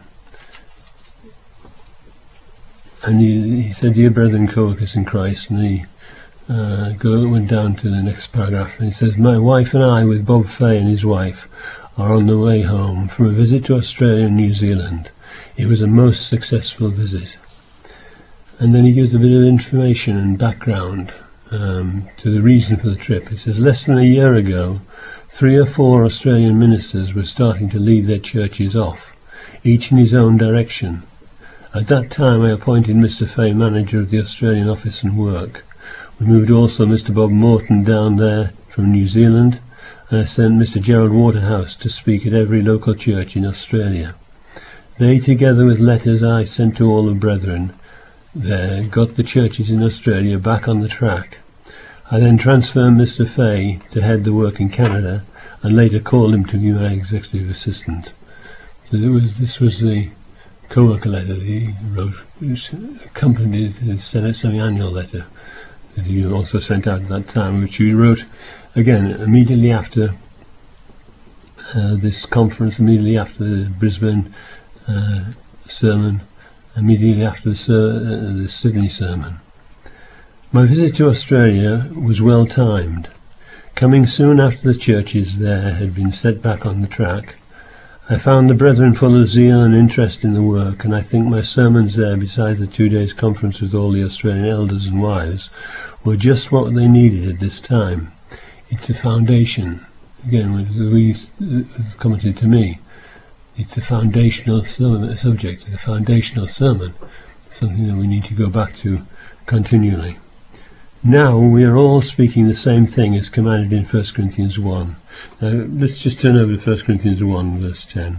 and he, he said, "Dear brethren, co-workers in Christ," and he uh, go, went down to the next paragraph, and he says, "My wife and I, with Bob Fay and his wife, are on the way home from a visit to Australia and New Zealand. It was a most successful visit." And then he gives a bit of information and background um, to the reason for the trip. He says, "Less than a year ago, three or four Australian ministers were starting to lead their churches off, each in his own direction. At that time I appointed Mister Fay manager of the Australian office and work. We moved also Mister Bob Morton down there from New Zealand, and I sent Mister Gerald Waterhouse to speak at every local church in Australia. They, together with letters I sent to all the brethren there, got the churches in Australia back on the track. I then transferred Mister Fay to head the work in Canada, and later called him to be my executive assistant." So it was, this was the co-worker letter that he wrote, which accompanied his semi-annual letter that he also sent out at that time, which he wrote again immediately after uh, this conference, immediately after the Brisbane uh, sermon, immediately after the, uh, the Sydney sermon. "My visit to Australia was well timed. Coming soon after the churches there had been set back on the track, I found the brethren full of zeal and interest in the work, and I think my sermons there, besides the two days conference with all the Australian elders and wives, were just what they needed at this time. It's a foundation." Again, we commented to me, it's a foundational subject, it's a foundational sermon, something that we need to go back to continually. "Now we are all speaking the same thing as commanded in First Corinthians one. Now let's just turn over to First Corinthians one, verse ten.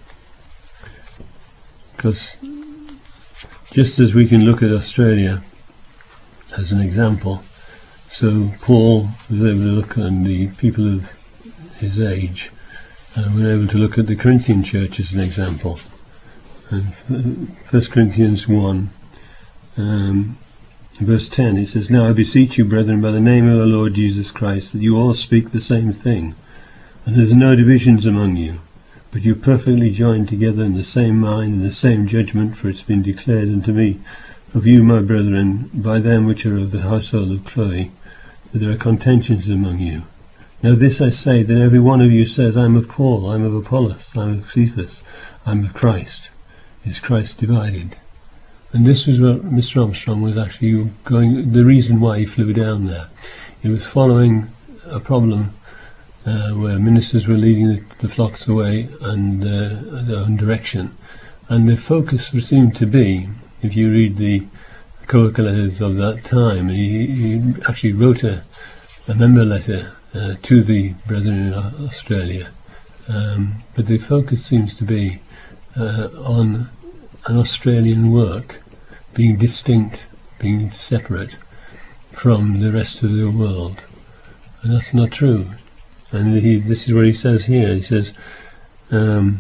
Because just as we can look at Australia as an example, so Paul was able to look at the people of his age, uh, was able to look at the Corinthian church as an example. And First Corinthians one, um, verse ten, it says, "Now I beseech you, brethren, by the name of our Lord Jesus Christ, that you all speak the same thing, and there's no divisions among you, but you perfectly joined together in the same mind and the same judgment, for it's been declared unto me of you, my brethren, by them which are of the household of Chloe, that there are contentions among you. Now this I say, that every one of you says, I'm of Paul, I'm of Apollos, I'm of Cephas, I'm of Christ. Is Christ divided?" And this was what Mister Armstrong was actually going, the reason why he flew down there. He was following a problem uh, where ministers were leading the, the flocks away and uh, their own direction. And the focus seemed to be, if you read the co-worker letters of that time, he, he actually wrote a, a member letter uh, to the brethren in Australia. Um, but the focus seems to be uh, on an Australian work being distinct, being separate from the rest of the world. And that's not true. And he, this is what he says here. He says, um,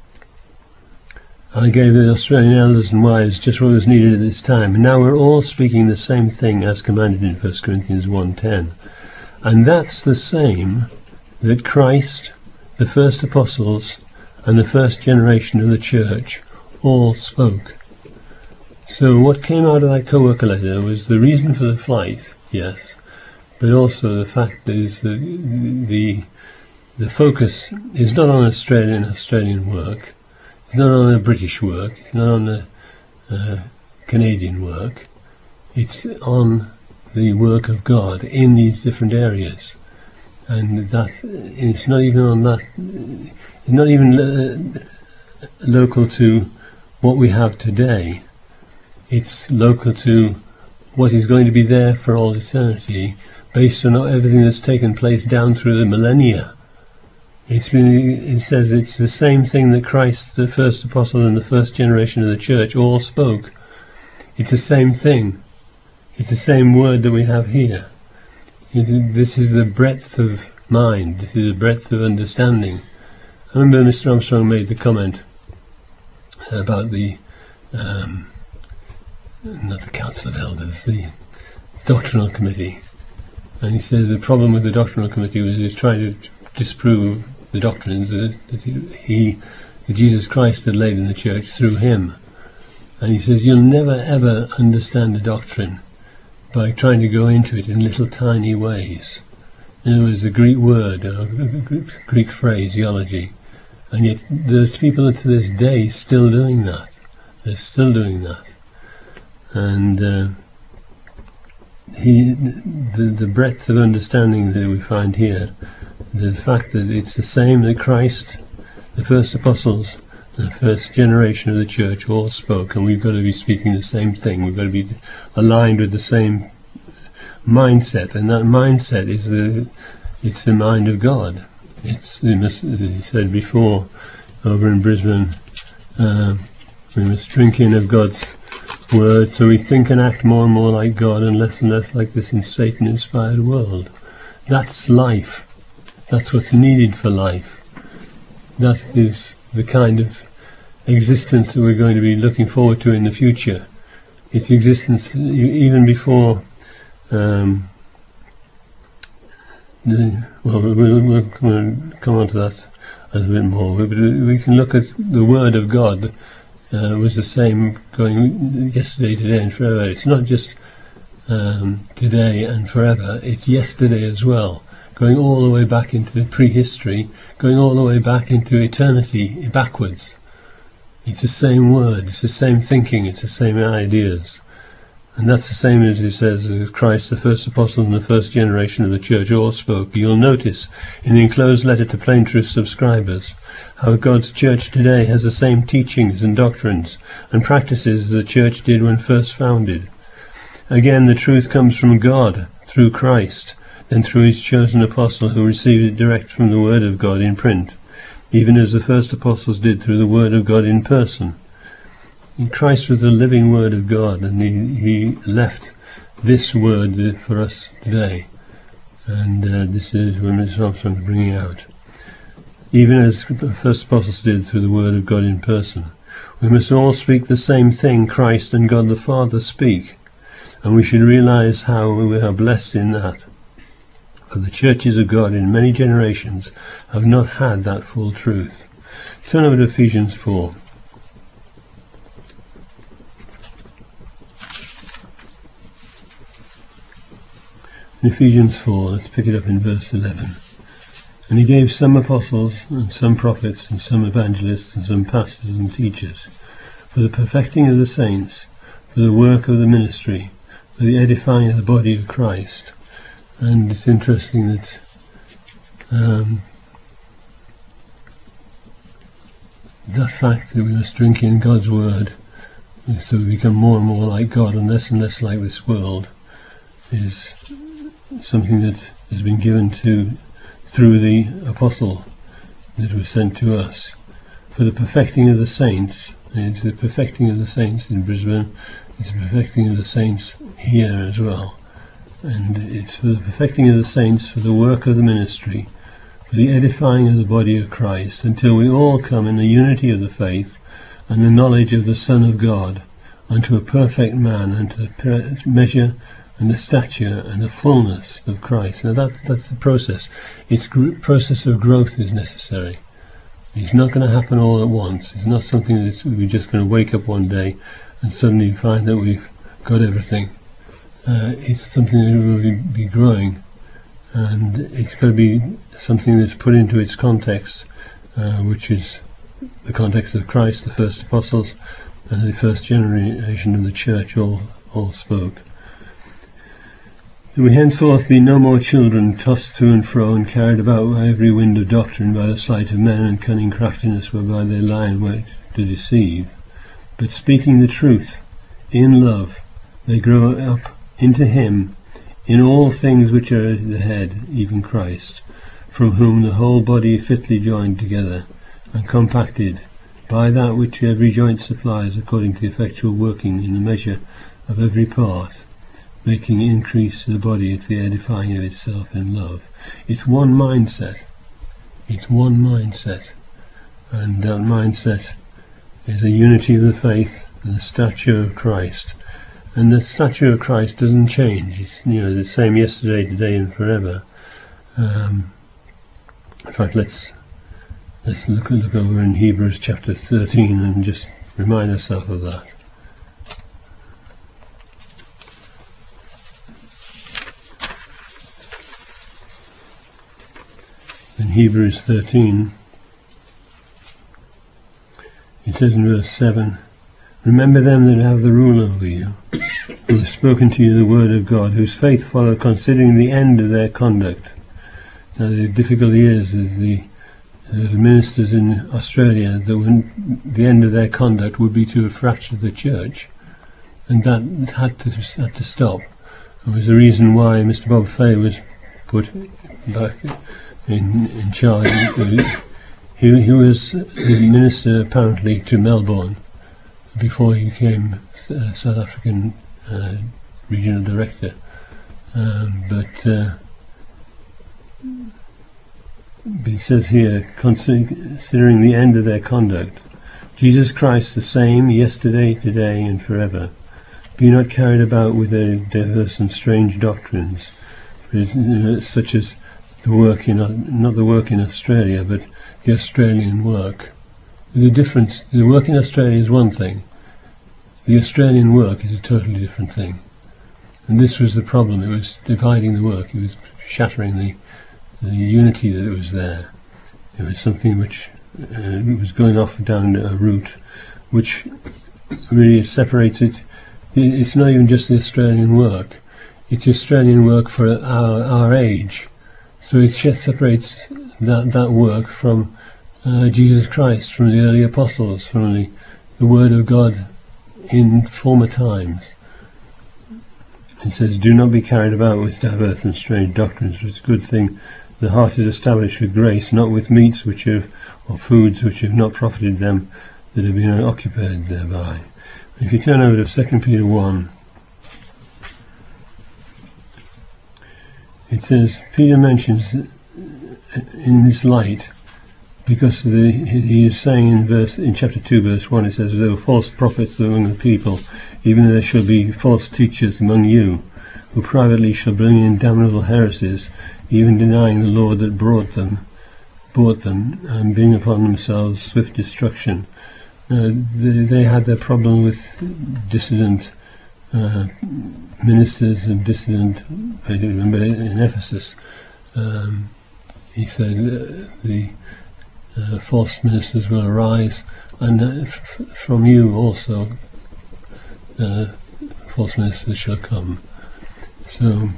"I gave the Australian elders and wives just what was needed at this time. And now we're all speaking the same thing as commanded in First Corinthians one ten. And that's the same that Christ, the first apostles, and the first generation of the church all spoke." So what came out of that co-worker letter was the reason for the flight, yes, but also the fact is that the the focus is not on Australian Australian work, it's not on a British work, it's not on the uh, Canadian work, it's on the work of God in these different areas, and that it's not even on that, it's not even lo- local to what we have today. It's local to what is going to be there for all eternity, based on everything that's taken place down through the millennia. It's been, it says it's the same thing that Christ, the first apostle and the first generation of the church all spoke. It's the same thing. It's the same word that we have here. It, this is the breadth of mind. This is the breadth of understanding. I remember Mister Armstrong made the comment about the, um, not the Council of Elders, the Doctrinal Committee. And he said the problem with the Doctrinal Committee was he was trying to disprove the doctrines that, that he, he, that Jesus Christ had laid in the church through him. And he says you'll never ever understand a doctrine by trying to go into it in little tiny ways. In other words, the Greek word, or Greek phraseology. And yet there's people to this day still doing that. They're still doing that. And uh, he, the, the breadth of understanding that we find here, the fact that it's the same that Christ, the first apostles, the first generation of the church all spoke, and we've got to be speaking the same thing. We've got to be aligned with the same mindset, and that mindset is the it's the mind of God. It's we must, as he said before over in Brisbane, uh, we must drink in of God's word so we think and act more and more like God and less and less like this in Satan-inspired world. That's life. That's what's needed for life. That is the kind of existence that we're going to be looking forward to in the future. It's existence even before um, the, well, we'll, we'll come on to that a little bit more. We, we can look at the Word of God uh, was the same going yesterday, today and forever. It's not just um, today and forever, it's yesterday as well. Going all the way back into prehistory, going all the way back into eternity, backwards. It's the same word, it's the same thinking, it's the same ideas. And that's the same as he says, as Christ, the first apostle and the first generation of the church all spoke. You'll notice in the enclosed letter to Plain Truth subscribers how God's church today has the same teachings and doctrines and practices as the church did when first founded. Again, the truth comes from God through Christ, and through his chosen apostle who received it direct from the Word of God in print, even as the first apostles did through the Word of God in person. And Christ was the living Word of God, and he, he left this Word for us today. And uh, this is what Mister Armstrong is bringing out. Even as the first apostles did through the Word of God in person. We must all speak the same thing Christ and God the Father speak, and we should realize how we are blessed in that. For the churches of God in many generations have not had that full truth. Turn over to Ephesians four. In Ephesians four, let's pick it up in verse eleven. And he gave some apostles, and some prophets, and some evangelists, and some pastors and teachers, for the perfecting of the saints, for the work of the ministry, for the edifying of the body of Christ. And it's interesting that um, that fact that we must drink in God's word so we become more and more like God and less and less like this world is something that has been given to through the apostle that was sent to us. For the perfecting of the saints, and it's the perfecting of the saints in Brisbane, it's the perfecting of the saints here as well. And it's for the perfecting of the saints, for the work of the ministry, for the edifying of the body of Christ, until we all come in the unity of the faith and the knowledge of the Son of God, unto a perfect man, unto the measure and the stature and the fullness of Christ. Now that, that's the process. It's gr- process of growth is necessary. It's not going to happen all at once. It's not something that we're just going to wake up one day and suddenly find that we've got everything. Uh, it's something that will be growing, and it's going to be something that's put into its context, uh, which is the context of Christ, the first apostles, and the first generation of the church all, all spoke. That we henceforth be no more children, tossed to and fro and carried about by every wind of doctrine, by the sleight of men and cunning craftiness whereby they lie in wait to deceive, but speaking the truth in love, they grow up into him, in all things which are the head, even Christ, from whom the whole body fitly joined together, and compacted, by that which every joint supplies according to the effectual working in the measure of every part, making increase to the body to the edifying of itself in love. It's one mindset. It's one mindset. And that mindset is a unity of the faith and the stature of Christ. And the stature of Christ doesn't change. It's, you know, the same yesterday, today, and forever. Um, in fact, let's let's look look over in Hebrews chapter thirteen and just remind ourselves of that. In Hebrews thirteen, it says in verse seven, "Remember them that have the rule over you, who have spoken to you the word of God, whose faith follow, considering the end of their conduct." Now the difficulty is that the, the ministers in Australia, that when the end of their conduct would be to have fractured the church, and that had to had to stop. It was the reason why Mister Bob Fay was put back in in charge. He he was the minister apparently to Melbourne before he became uh, South African uh, regional director. Um, but, uh, but it says here, considering the end of their conduct, Jesus Christ the same yesterday, today, and forever. Be not carried about with their diverse and strange doctrines, for it, you know, such as the work in not the work in Australia, but the Australian work. The difference, the work in Australia is one thing. The Australian work is a totally different thing. And this was the problem. It was dividing the work. It was shattering the, the unity that it was there. It was something which uh, was going off down a route which really separates it. It's not even just the Australian work. It's Australian work for our, our age. So it just separates that, that work from uh, Jesus Christ, from the early apostles, from the, the Word of God in former times. It says, "Do not be carried about with diverse and strange doctrines." It's a good thing. The heart is established with grace, not with meats which have, or foods which have not profited them that have been occupied thereby. If you turn over to Second Peter one, it says, Peter mentions in this light, because the, he is saying in verse in chapter two, verse one, it says, "There were false prophets among the people, even there shall be false teachers among you, who privately shall bring in damnable heresies, even denying the Lord that brought them, bought them, and bring upon themselves swift destruction." Uh, they, they had their problem with dissident uh, ministers and dissident. I remember in Ephesus, um, he said uh, the uh, false ministers will arise, and uh, f- from you also uh, false ministers shall come. So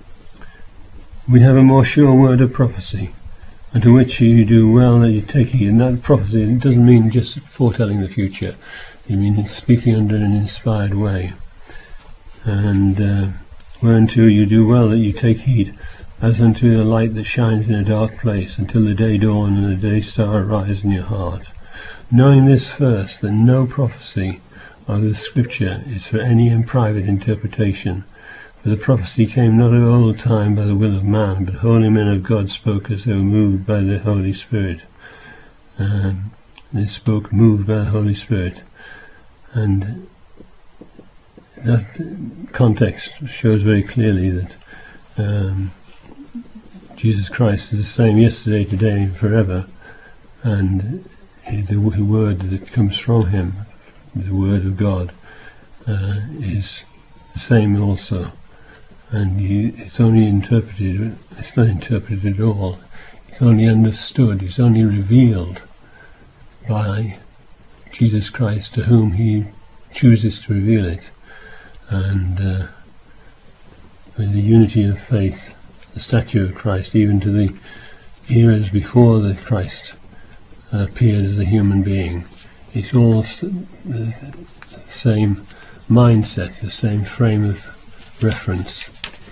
we have a more sure word of prophecy, unto which you do well that you take heed. And that prophecy, it doesn't mean just foretelling the future. It means speaking under an inspired way. And uh, whereunto you do well that you take heed, as unto a light that shines in a dark place, until the day dawn and the day star arise in your heart. Knowing this first, that no prophecy of the Scripture is for any in private interpretation. For the prophecy came not of old time by the will of man, but holy men of God spoke as they were moved by the Holy Spirit. Um, they spoke moved by the Holy Spirit. And that context shows very clearly that um, Jesus Christ is the same yesterday, today, and forever. And the word that comes from him, the word of God, uh, is the same also. And you, it's only interpreted, it's not interpreted at all, it's only understood, it's only revealed by Jesus Christ, to whom he chooses to reveal it. And uh, with the unity of faith, the stature of Christ, even to the eras before the Christ appeared as a human being, it's all the same mindset, the same frame of reference.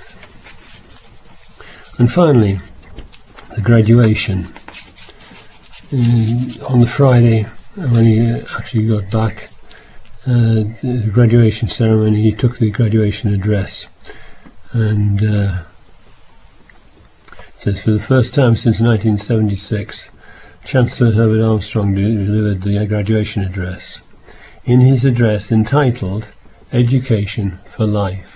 And finally, the graduation. Uh, on the Friday, when he actually got back, uh, the graduation ceremony, he took the graduation address, and uh, says, for the first time since nineteen seventy-six, Chancellor Herbert Armstrong delivered the graduation address. In his address entitled Education for Life,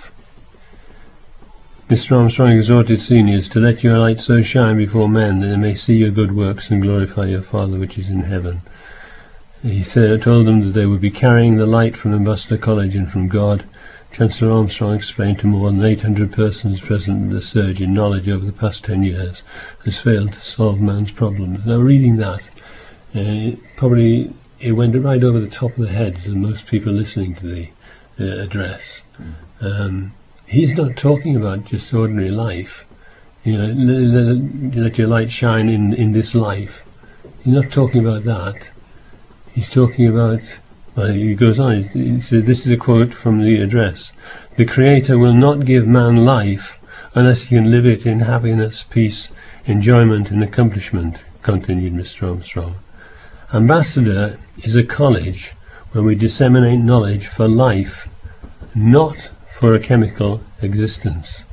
Mister Armstrong exhorted seniors to let your light so shine before men that they may see your good works and glorify your Father which is in heaven. He said, told them that they would be carrying the light from Ambassador College and from God. Chancellor Armstrong explained to more than eight hundred persons present that the surge in knowledge over the past ten years has failed to solve man's problems. Now, reading that, uh, probably it went right over the top of the heads of most people listening to the uh, address. Um, he's not talking about just ordinary life. You know, let, let your light shine in, in this life. He's not talking about that. He's talking about, well, he goes on, he says, this is a quote from the address. The Creator will not give man life unless he can live it in happiness, peace, enjoyment and accomplishment, continued Mister Armstrong. Ambassador is a college where we disseminate knowledge for life, not for a chemical existence.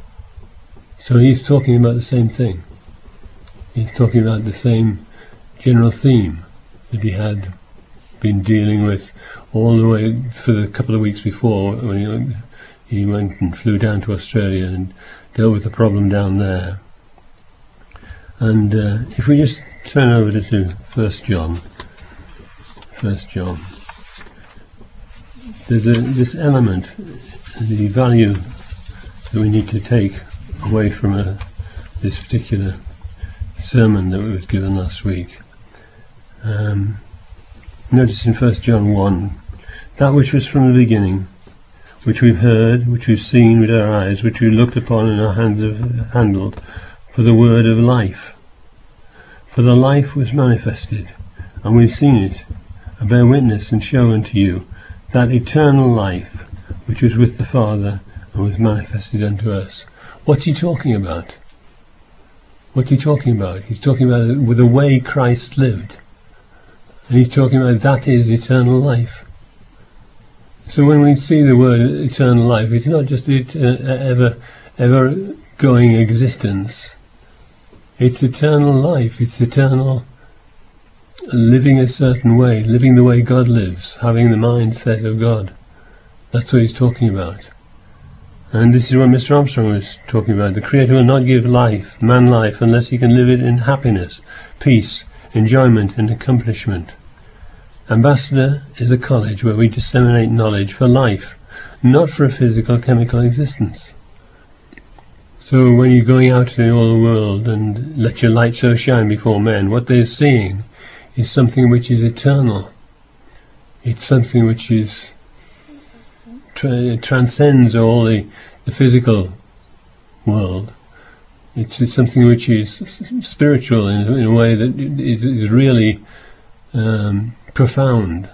So he's talking about the same thing. He's talking about the same general theme that he had been dealing with all the way for the couple of weeks before, when he, he went and flew down to Australia and dealt with the problem down there. And uh, if we just turn over to, to First John, First John, there's a, this element, the value that we need to take away from a, this particular sermon that was given last week. Um, notice in First John one, that which was from the beginning, which we've heard, which we've seen with our eyes, which we looked upon and our hands have handled, for the word of life. For the life was manifested, and we've seen it, and bear witness and show unto you that eternal life which was with the Father and was manifested unto us. What's he talking about? What's he talking about? He's talking about with the way Christ lived. And he's talking about that is eternal life. So when we see the word eternal life, it's not just the ever, ever going existence. It's eternal life. It's eternal living a certain way, living the way God lives, having the mindset of God. That's what he's talking about. And this is what Mister Armstrong was talking about. The Creator will not give life, man life, unless he can live it in happiness, peace, enjoyment and accomplishment. Ambassador is a college where we disseminate knowledge for life, not for a physical, chemical existence. So when you're going out in all the world and let your light so shine before men, what they're seeing is something which is eternal. It's something which is tra- transcends all the, the physical world. It's, it's something which is spiritual in, in a way that is, is really um, profound.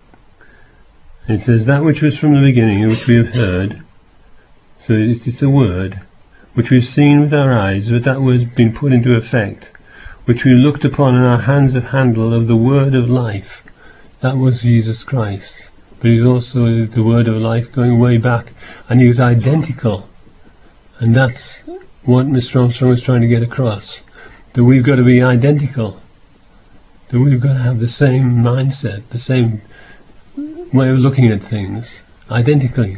It says, that which was from the beginning, which we have heard, so it's, it's a word, which we've seen with our eyes, but that word's been put into effect, which we looked upon and our hands have handled of the word of life. That was Jesus Christ. But he's also the word of life going way back, and he was identical. And that's what Mister Armstrong was trying to get across, that we've got to be identical, that we've got to have the same mindset, the same way of looking at things, identically.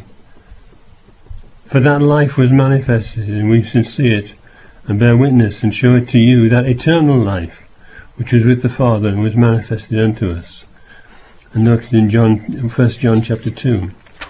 For that life was manifested, and we can see it, and bear witness and show it to you, that eternal life, which was with the Father and was manifested unto us. And look in John, First John chapter two.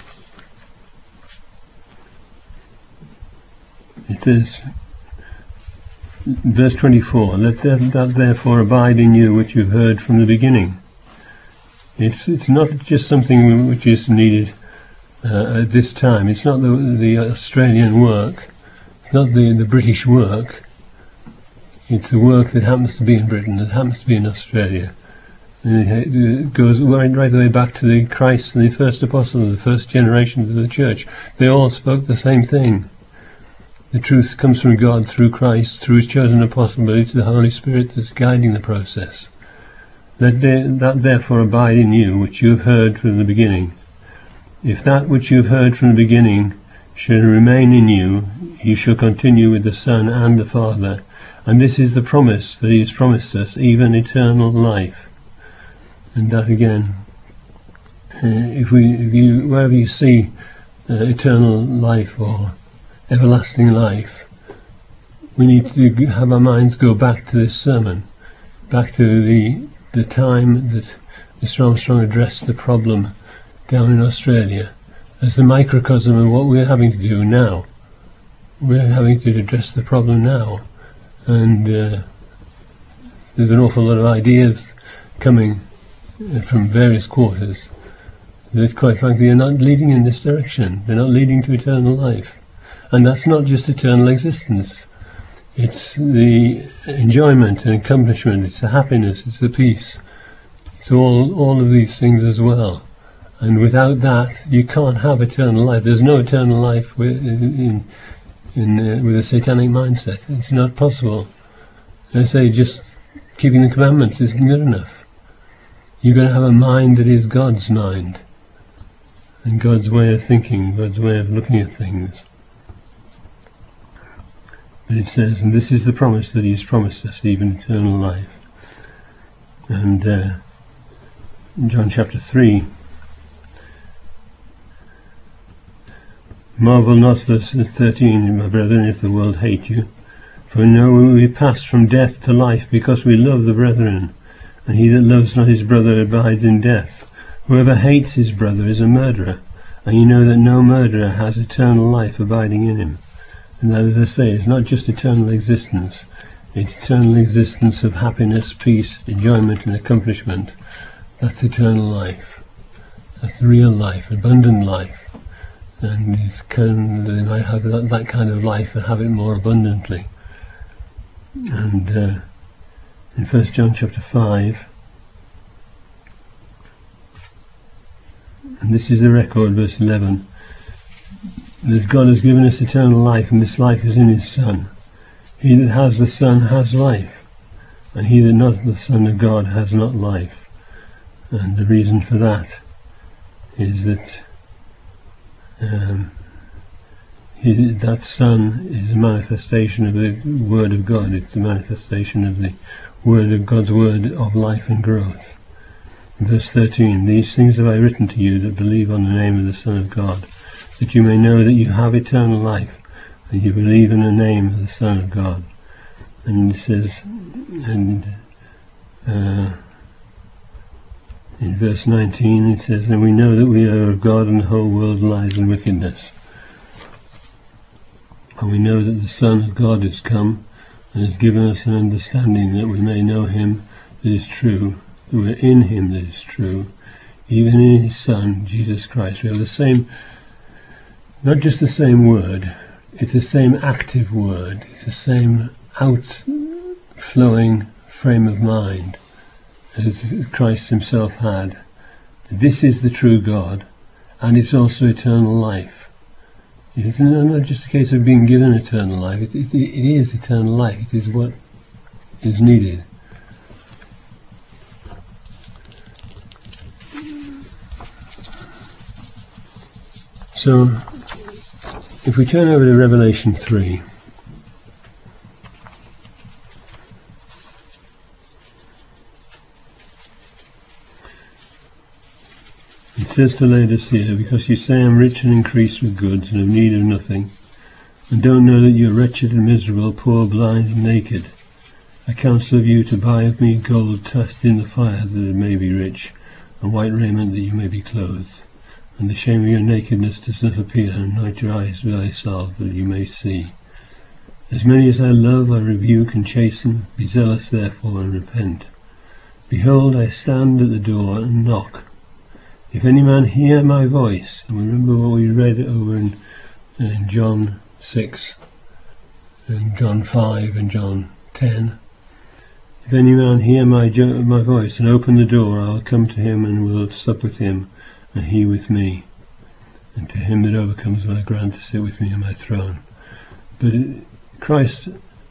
It says, verse twenty-four, let that therefore abide in you which you've heard from the beginning. It's it's not just something which is needed uh, at this time. It's not the, the Australian work. It's not the, the British work. It's the work that happens to be in Britain, that happens to be in Australia, And it goes right, right the way back to the Christ and the first apostles, the first generation of the church. They all spoke the same thing. The truth comes from God through Christ, through his chosen apostle, but it's the Holy Spirit that's guiding the process. Let that therefore abide in you, which you have heard from the beginning. If that which you have heard from the beginning shall remain in you, you shall continue with the Son and the Father. And this is the promise that he has promised us, even eternal life. And that again, uh, if we, if you, wherever you see uh, eternal life or everlasting life, we need to have our minds go back to this sermon, back to the the time that Mister Armstrong addressed the problem down in Australia as the microcosm of what we're having to do now. We're having to address the problem now, and uh, there's an awful lot of ideas coming from various quarters that quite frankly are not leading in this direction. They're not leading to eternal life. And that's not just eternal existence. It's the enjoyment and accomplishment, it's the happiness, it's the peace. It's all, all of these things as well. And without that, you can't have eternal life. There's no eternal life with, in, in, uh, with a satanic mindset. It's not possible. I say just keeping the commandments isn't good enough. You've got to have a mind that is God's mind, and God's way of thinking, God's way of looking at things. But it says, and this is the promise that he has promised us, even eternal life. And uh, in John chapter three, marvel not, verse thirteen, my brethren, if the world hate you. For know we pass from death to life, because we love the brethren. And he that loves not his brother abides in death. Whoever hates his brother is a murderer, and you know that no murderer has eternal life abiding in him. And that, as I say, is not just eternal existence, it's eternal existence of happiness, peace, enjoyment and accomplishment. That's eternal life. That's real life, abundant life. And it's kind of, they might have that, that kind of life and have it more abundantly. And uh, in First John chapter five, and this is the record, verse eleven, that God has given us eternal life, and this life is in his Son. He that has the Son has life, and he that not the Son of God has not life. And the reason for that is that um, he, that Son is a manifestation of the Word of God. It's a manifestation of the Word of God's Word of life and growth. Verse thirteen, these things have I written to you that believe on the name of the Son of God, that you may know that you have eternal life, and you believe in the name of the Son of God. And it says, and uh, in verse nineteen it says, and we know that we are of God, and the whole world lies in wickedness. And we know that the Son of God is come, and has given us an understanding that we may know him that is true, that we're in him that is true, even in his Son, Jesus Christ. We have the same, not just the same word, it's the same active word, it's the same outflowing frame of mind as Christ himself had. This is the true God, and it's also eternal life. It's not just a case of being given eternal life, it, it, it is eternal life, it is what is needed. So, if we turn over to Revelation three, it says to Laodicea, because you say I'm rich and increased with goods and have need of nothing, and don't know that you're wretched and miserable, poor, blind and naked, I counsel of you to buy of me gold tested in the fire, that it may be rich, and white raiment, that you may be clothed, and the shame of your nakedness does not appear, and anoint your eyes with eye salve, that you may see. As many as I love I rebuke and chasten, be zealous therefore and repent. Behold, I stand at the door and knock. If any man hear my voice, and remember what we read over in, in John six, and John five, and John ten, If any man hear my, jo- my voice and open the door, I will come to him and will sup with him, and he with me. And to him that overcomes will I grant to sit with me on my throne. But Christ,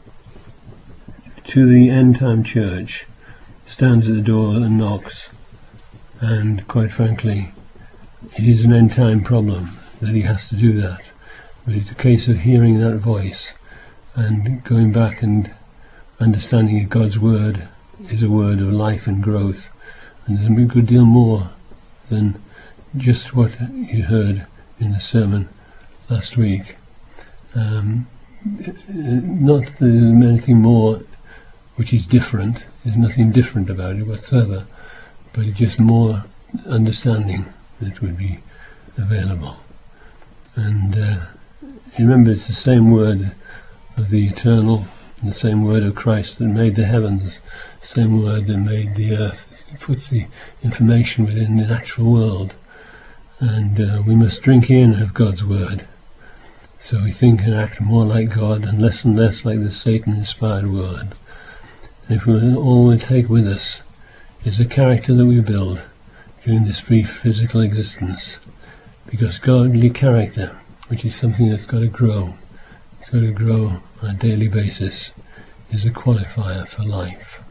to the end-time church, stands at the door and knocks. And quite frankly, it is an end-time problem that he has to do that. But it's a case of hearing that voice and going back and understanding that God's word is a word of life and growth. And there's a good deal more than just what you heard in the sermon last week. Um, not that there's anything more which is different. There's nothing different about it whatsoever. But it's just more understanding that would be available. And uh, remember, it's the same word of the eternal, and the same word of Christ that made the heavens, the same word that made the earth. It puts the information within the natural world. And uh, we must drink in of God's word, so we think and act more like God and less and less like the Satan-inspired word. And if we all we take with us is the character that we build during this brief physical existence, because godly character, which is something that's got to grow, it's got to grow on a daily basis, is a qualifier for life.